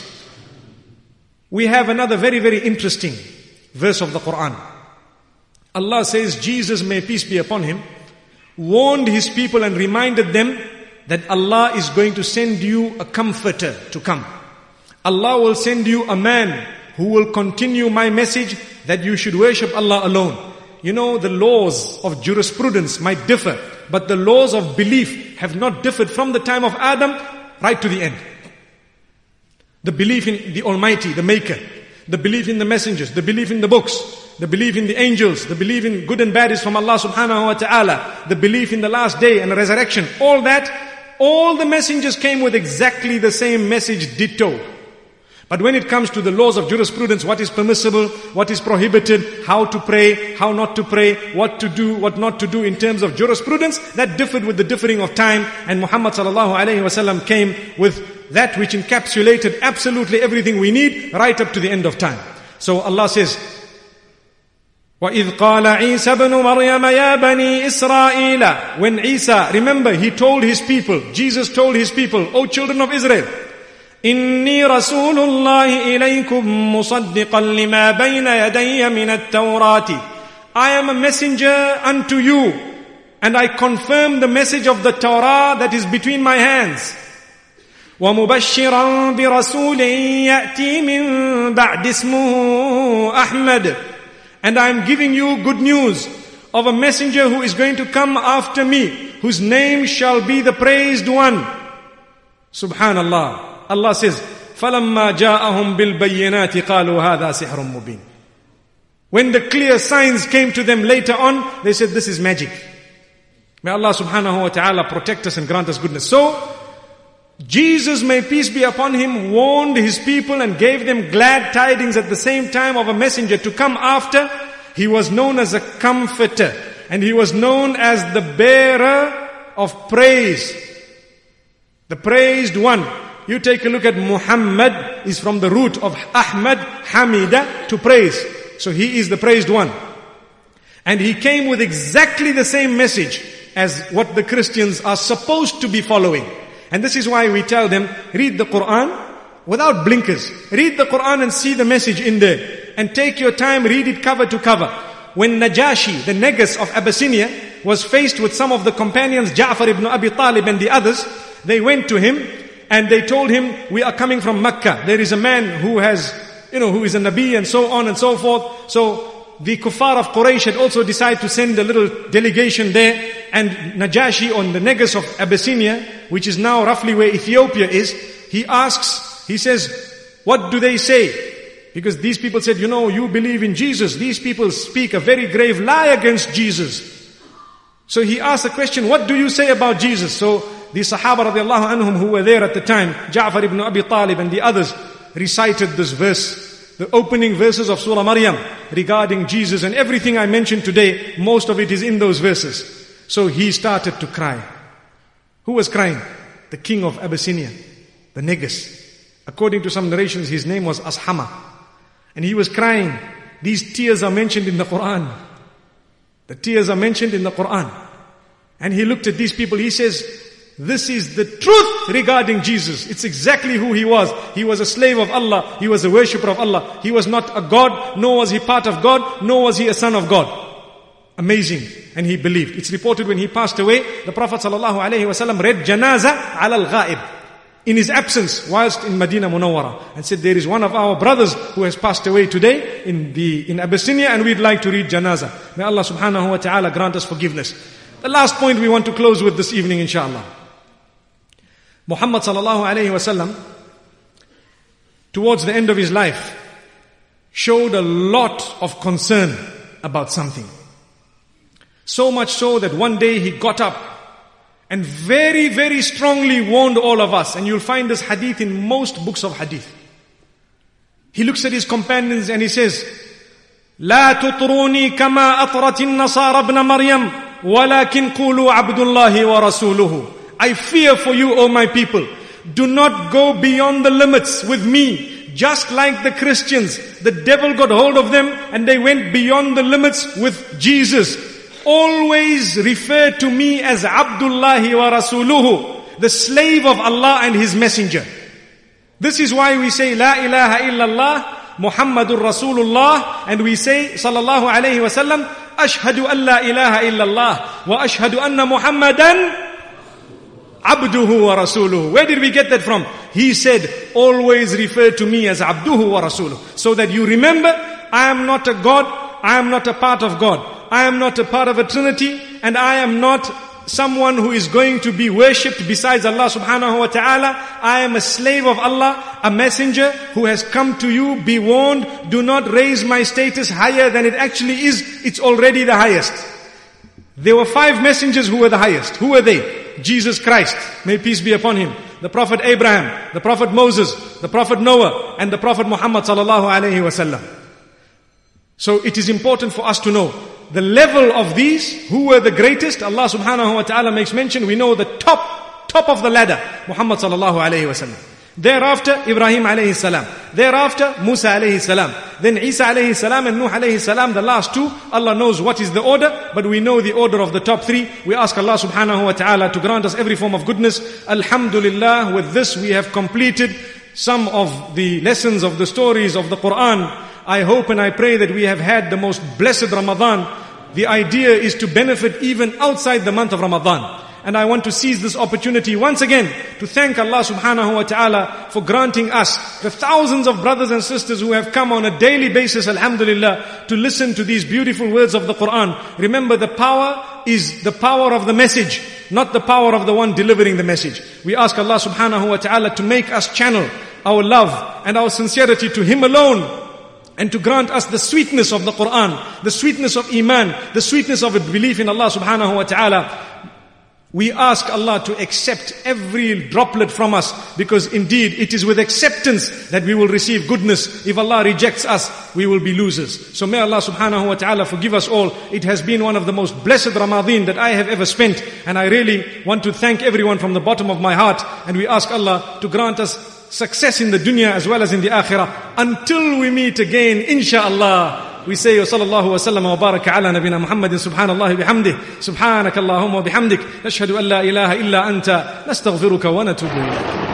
We have another very, very interesting verse of the Quran. Allah says, Jesus, may peace be upon Him, warned His people and reminded them that Allah is going to send you a comforter to come. Allah will send you a man who will continue my message that you should worship Allah alone. You know, the laws of jurisprudence might differ, but the laws of belief have not differed from the time of Adam right to the end. The belief in the Almighty, the Maker, the belief in the messengers, the belief in the books, the belief in the angels, the belief in good and bad is from Allah subhanahu wa ta'ala, the belief in the last day and resurrection, all that, all the messengers came with exactly the same message, ditto. But when it comes to the laws of jurisprudence, what is permissible, what is prohibited, how to pray, how not to pray, what to do, what not to do in terms of jurisprudence, that differed with the differing of time. And Muhammad sallallahu alayhi wa sallam came with that which encapsulated absolutely everything we need right up to the end of time. So Allah says, وَإِذْ قَالَ عِيسَى بْنُ مَرْيَمَ يَا بَنِي إِسْرَائِيلَ. When Isa, remember, he told his people, Jesus told his people, O children of Israel, إِنِّي رَسُولُ اللَّهِ إِلَيْكُمْ مُصَدِّقًا لِمَا بَيْنَ يَدَيَّ مِنَ التَّوْرَاتِ. I am a messenger unto you, and I confirm the message of the Torah that is between my hands. وَمُبَشِّرًا بِرَسُولٍ يَأْتِي مِن بَعْدِ اسْمُهُ أَحْمَدٍ. And I am giving you good news of a messenger who is going to come after me, whose name shall be the praised one. Subhanallah. Allah says, فَلَمَّا جَاءَهُمْ بِالْبَيِّنَاتِ قَالُوا هَذَا سِحْرٌ مُبِينٌ. When the clear signs came to them later on, they said, this is magic. May Allah subhanahu wa ta'ala protect us and grant us goodness. So, Jesus, may peace be upon Him, warned His people and gave them glad tidings at the same time of a messenger to come after. He was known as a comforter, and He was known as the bearer of praise. The praised one. You take a look at Muhammad, is from the root of Ahmad, Hamida, to praise. So He is the praised one. And He came with exactly the same message as what the Christians are supposed to be following. And this is why we tell them, read the Quran without blinkers. Read the Quran and see the message in there. And take your time, read it cover to cover. When Najashi, the Negus of Abyssinia, was faced with some of the companions, Ja'far ibn Abi Talib and the others, they went to him and they told him, we are coming from Mecca. There is a man who has, you know, who is a Nabi and so on and so forth. So the kuffar of Quraysh had also decided to send a little delegation there. And Najashi, on the Negus of Abyssinia, which is now roughly where Ethiopia is, he asks, he says, what do they say? Because these people said, you know, you believe in Jesus. These people speak a very grave lie against Jesus. So he asked the question, what do you say about Jesus? So the Sahaba radiallahu anhum who were there at the time, Ja'far ibn Abi Talib and the others, recited this verse, the opening verses of Surah Maryam regarding Jesus, and everything I mentioned today, most of it is in those verses. So he started to cry. Who was crying? The king of Abyssinia, the Negus. According to some narrations, his name was Ashama. And he was crying. These tears are mentioned in the Quran. The tears are mentioned in the Quran. And he looked at these people, he says, this is the truth regarding Jesus. It's exactly who He was. He was a slave of Allah. He was a worshipper of Allah. He was not a God, nor was He part of God, nor was He a son of God. Amazing. And he believed. It's reported when he passed away, the Prophet ﷺ read Janaza ala al-ghaib, in his absence, whilst in Medina Munawwara, and said, there is one of our brothers who has passed away today in the in Abyssinia, and we'd like to read Janaza. May Allah subhanahu wa ta'ala grant us forgiveness. The last point we want to close with this evening, inshallah. Muhammad sallallahu alayhi wa sallam, towards the end of his life, showed a lot of concern about something. So much so that one day he got up and very, very strongly warned all of us. And you'll find this hadith in most books of hadith. He looks at his companions and he says, لا تطروني كما أطرت النصارى ابن مريم ولكن قولوا عبد الله ورسوله. I fear for you, O my people, Do not go beyond the limits with me. Just like the Christians, the devil got hold of them and they went beyond the limits with Jesus. Always refer to me as Abdullahi wa Rasuluhu, the slave of Allah and His messenger. This is why we say La ilaha illallah Muhammadur Rasulullah, and we say sallallahu alayhi wa sallam Ashhadu an la ilaha illallah wa ashhadu anna Muhammadan Abduhu wa Rasuluhu. Where did we get that from? He said, always refer to me as Abduhu wa Rasuluhu. So that you remember, I am not a God, I am not a part of God. I am not a part of a Trinity, and I am not someone who is going to be worshipped besides Allah subhanahu wa ta'ala. I am a slave of Allah, a messenger who has come to you. Be warned, do not raise my status higher than it actually is. It's already the highest. There were five messengers who were the highest. Who were they? Jesus Christ, may peace be upon him, the Prophet Abraham, the Prophet Moses, the Prophet Noah, and the Prophet Muhammad sallallahu alayhi wasallam. So it is important for us to know the level of these, who were the greatest. Allah subhanahu wa ta'ala makes mention, we know the top, top of the ladder, Muhammad sallallahu alayhi wasallam. Thereafter, Ibrahim alayhi salam. Thereafter, Musa alayhi salam. Then Isa alayhi salam and Nuh alayhi salam, the last two. Allah knows what is the order, but we know the order of the top three. We ask Allah subhanahu wa ta'ala to grant us every form of goodness. Alhamdulillah, with this we have completed some of the lessons of the stories of the Quran. I hope and I pray that we have had the most blessed Ramadan. The idea is to benefit even outside the month of Ramadan. And I want to seize this opportunity once again to thank Allah subhanahu wa ta'ala for granting us, the thousands of brothers and sisters who have come on a daily basis, alhamdulillah, to listen to these beautiful words of the Quran. Remember, the power is the power of the message, not the power of the one delivering the message. We ask Allah subhanahu wa ta'ala to make us channel our love and our sincerity to Him alone, and to grant us the sweetness of the Quran, the sweetness of Iman, the sweetness of a belief in Allah subhanahu wa ta'ala. We ask Allah to accept every droplet from us, because indeed it is with acceptance that we will receive goodness. If Allah rejects us, we will be losers. So may Allah subhanahu wa ta'ala forgive us all. It has been one of the most blessed Ramadan that I have ever spent, and I really want to thank everyone from the bottom of my heart, and we ask Allah to grant us success in the dunya as well as in the akhirah. Until we meet again, inshaAllah. We say, wa sallallahu wa sallam wa baraka ala nabina Muhammadin subhanallah bihamdih, subhanakallahumma wa bihamdik, nashhadu an la ilaha illa anta, nastaghfiruka wa natubu ilayk.